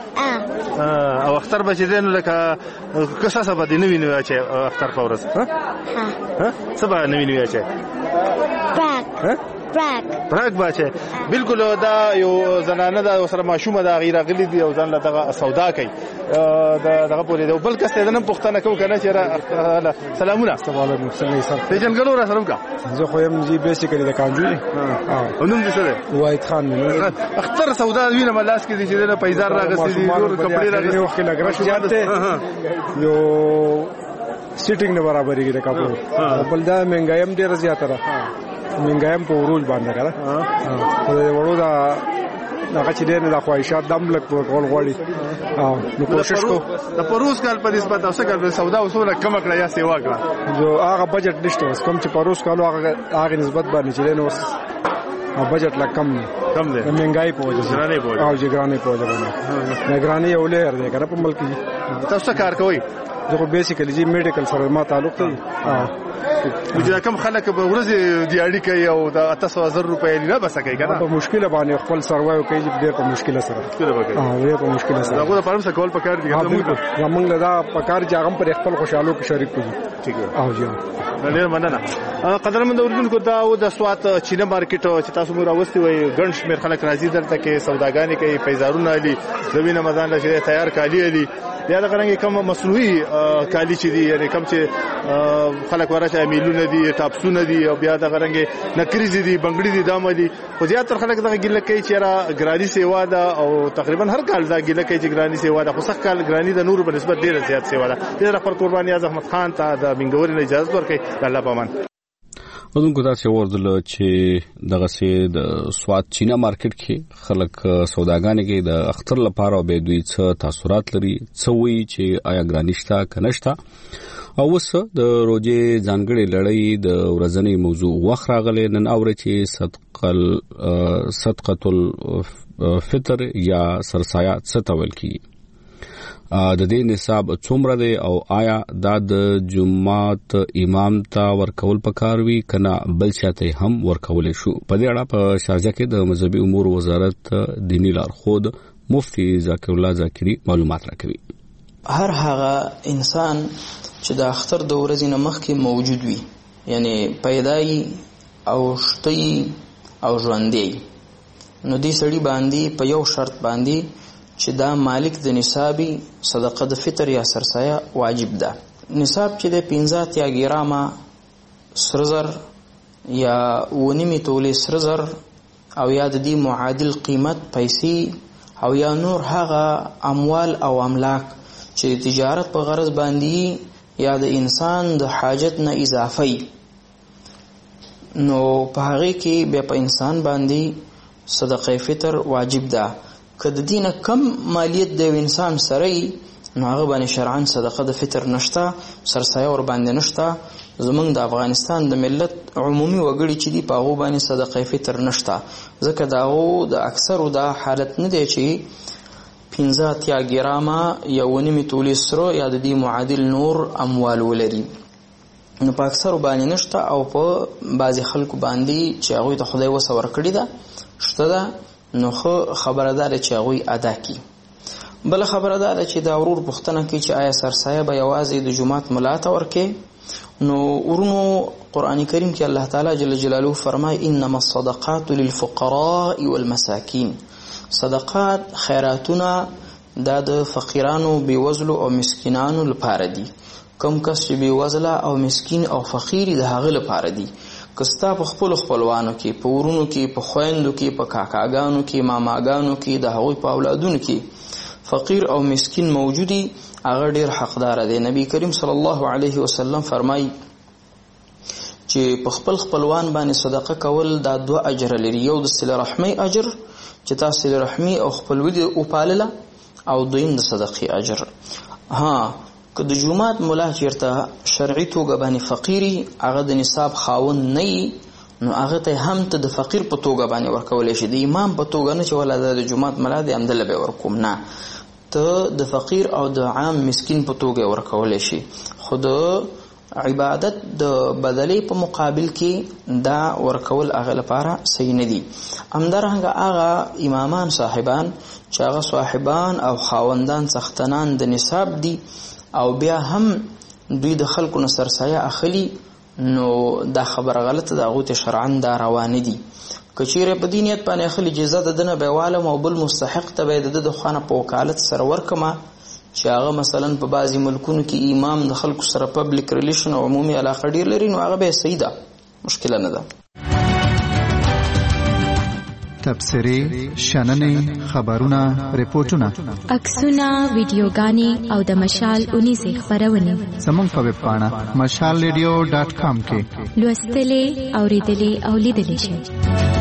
ا او اختر بچی دین لکه کسا سبا دی نوی نوی اچي اختر پورس ها ها سبا نوی نوی اچي
پاک
ها
پراک
پراک باچه بالکل دا یو زنانه دا سره ماشومه دا غیر غلی دی او ځان له دغه سودا کوي دا دغه پورې دی بل کس ته نن پښتنه کو کنه چې سلامونه
سلام سلام سر
ته جنګلو را سره کا
زه خو يم جی بیسیکلی د کانجوري
ها نوم دې څه دی
واحد خان مې
اختر سودا وینه ملاس کې دي چې د پیزار راغستې دي نور کپڑے راغستې
وخت لګرا جاته یو سیټینګ نه برابرې د کاپو بل دا منګایم ډیر زیاته ده منګایم په ورول باندې کړه ها ورو دا هغه چې دینه د خواهشات دم لک کول غوړي نو کوشش کو
د پروس کال په نسبت اوسه کال سودا اوسه کم کړه یا سیوا کړه
جو هغه بجټ نشته اوس کم چې پروس کالو هغه هغه نسبت باندې چې دینه اوس بجټ لا کم نه
کم دی
مهنګای په وجه
ګرانې په وجه
او جګرانې په وجه باندې نه ګرانې یو لهر دی کنه په ملک کې
تاسو کار کوي
زه بیسیکلی جی میډیکل سره ما تعلق دی ها
چې کم خلک به ورځي دیاړي کوي او د اته هزار روپۍ نه بس کوي کنه
په مشکله باندې خپل سروایو کوي ډېر په مشکله سره ها ډېر په مشکله سره
هغه د پرم څخه کول پکار دي
زمونږ له دا پکار چې هغه پر خپل خوشحالو کې شریک کړي
ټیک
او جی
ډېر مننه قدرمن اوردونکو دا او د سوات چینه مارکیټ چې تاسو مو راوستي وي ګڼ شمېر خلک راځي دلته کې سوداګانې کوي پیزارونه علي زوینه مزان لشي تیار کالی علي یا دا څنګه کوم مصنوعي کالی چې دي یعنی کوم چې خلک ورته میلونه دي ټاپسونه دي او بیا دا څنګه نکریزي دي بنگړي دي دامه دي خو زیاتره خلک دا ګیله کوي چې را ګرانی سیوا ده او تقریبا هر کال دا ګیله کوي چې ګرانی سیوا ده خو څخه کال ګرانی د نور په نسبت ډیره زیات سیوا ده د خپل قرباني اعظم احمد خان ته د منګوري نه اجازه ورکړي الله پامان
ودونکو دا چې وردل چې دغه سي د سواد چینا مارکیټ کې خلک سوداګانې کې د اختر لپاره به دوی څه تاثیرات لري څه وی چې آیا ګرانشتا کنهشتا او وسه د روزې ځانګړي لړۍ د ورځنی موضوع وخت راغلی نن اوري چې صدقه صدقه الفطر یا سرسایه څه تول کی د دې نصاب څومره دی او آیا دا د جمعات امام ته ورکول پکاروي کنه بل چاته هم ورکول شو په دې اړه په شارجه کې د مذهبي امور وزارت دینی لارښود مفتی ذکر الله ذاکری معلومات راکوي
هر هغه انسان چې د اختر د ورځې نه مخکې موجود وي یعنی پیدای او شتي او ژوندۍ نو دې سړي باندې په یو شرط باندې چې دا مالک د نصابي صدقه د فطر یا سرسایه واجب ده نصاب چې د پنځه یا ګرامه سرزر یا ونیمه تولې سرزر او یا د دې معادل قیمت پیسې او یا نور هغه اموال او املاک چې تجارت په غرض باندې یا د انسان د حاجت نه اضافي نو په هغه کې به په انسان باندې صدقه فطر واجب ده که د دینه کم مالیت د انسان سره نو هغه باندې شرعاً صدقه د فطر نشته سرسایه ور باندې نشته زمونږ د افغانستان د ملت عمومي وګړي چې دی په هغه باندې صدقه فطر نشته ځکه دا او د اکثر دا حالت نه دی چې پنځه یا ګرامه یا ونیمه تولې سره یا د دې معادل نور اموال ولري نو په اکثر باندې نشته او په بعضي خلکو باندې چې هغه ته خدای وسه ورکړي ده شته ده نو خو خبردار چې هغه ادا کی بل خبردار چې دا ورور پښتنه کې چې آیا سرسایه به یوازې د جمعات ملاته ورکه نو ورونو قران کریم کې الله تعالی جل جلاله فرمای انما الصدقات للفقراء والمساکین صدقات خیراتونه دا د فقیرانو بیوزلو او مسکینانو لپاره دي کم کس چې بیوزله او مسکین او فقیر د هغه لپاره دي کستا په خپل خپلوانو کې په ورونو کې په خويندو کې په کاکاګانو کې ماماګانو کې د هغوی په اولادونو کې فقیر او مسکین موجودي هغه ډیر حقدار دی نبی کریم صلی الله علیه وسلم فرمای چې په خپل خپلوان باندې صدقه کول دا دوه اجر لري، یو د صله رحمي اجر چې تاسو صله رحمي او خپلوي دې وپالله، او دویم د صدقې اجر. ها که د جومات ملا چیرته شرعي توګه باندې فقیری، هغه د نصاب خاوند نه وي، نو هغه ته هم ته د فقیر په توګه باندې ورکولی شي، د امام په توګه نه چې ولا د جومات ملا دی همدله به ورکوم، نه، ته د فقیر او د عام مسکین په توګه ورکولی شي. خو د عبادت د بدلې په مقابل کې دا ورکول هغه لپاره صحیح نه دي. همدارنګه هغه امامان صاحبان چې هغه صاحبان او خاوندان څښتنان د نصاب دي او بیا هم دوی د خلکو نه سرسایه اخلي، نو دا خبره غلطه ده، هغوی ته شرعاً دا روانه دي. که چیرې په دې نیت باندې اخلي جزا د ده نه به یې والم او بل مستحق ته به یې د ده د خوا نه په وکالت سره ورکمه، چې هغه مثلا په بعضې ملکونو کې امام د خلکو سره پبلیک ریلیشن او عمومي علاقه ډېر لري، نو هغه به یې صحیح ده، مشکله نه ده.
تبصرې، شننې، خبرونه، ریپورټونه،
عکسونه، ویډیوګانې او د مشال اونیزې خپرونې
زموږ په ویب پاڼه مشال ریډیو ډاټ کام کې
لوستلې، اورېدلې او لیدلې شئ.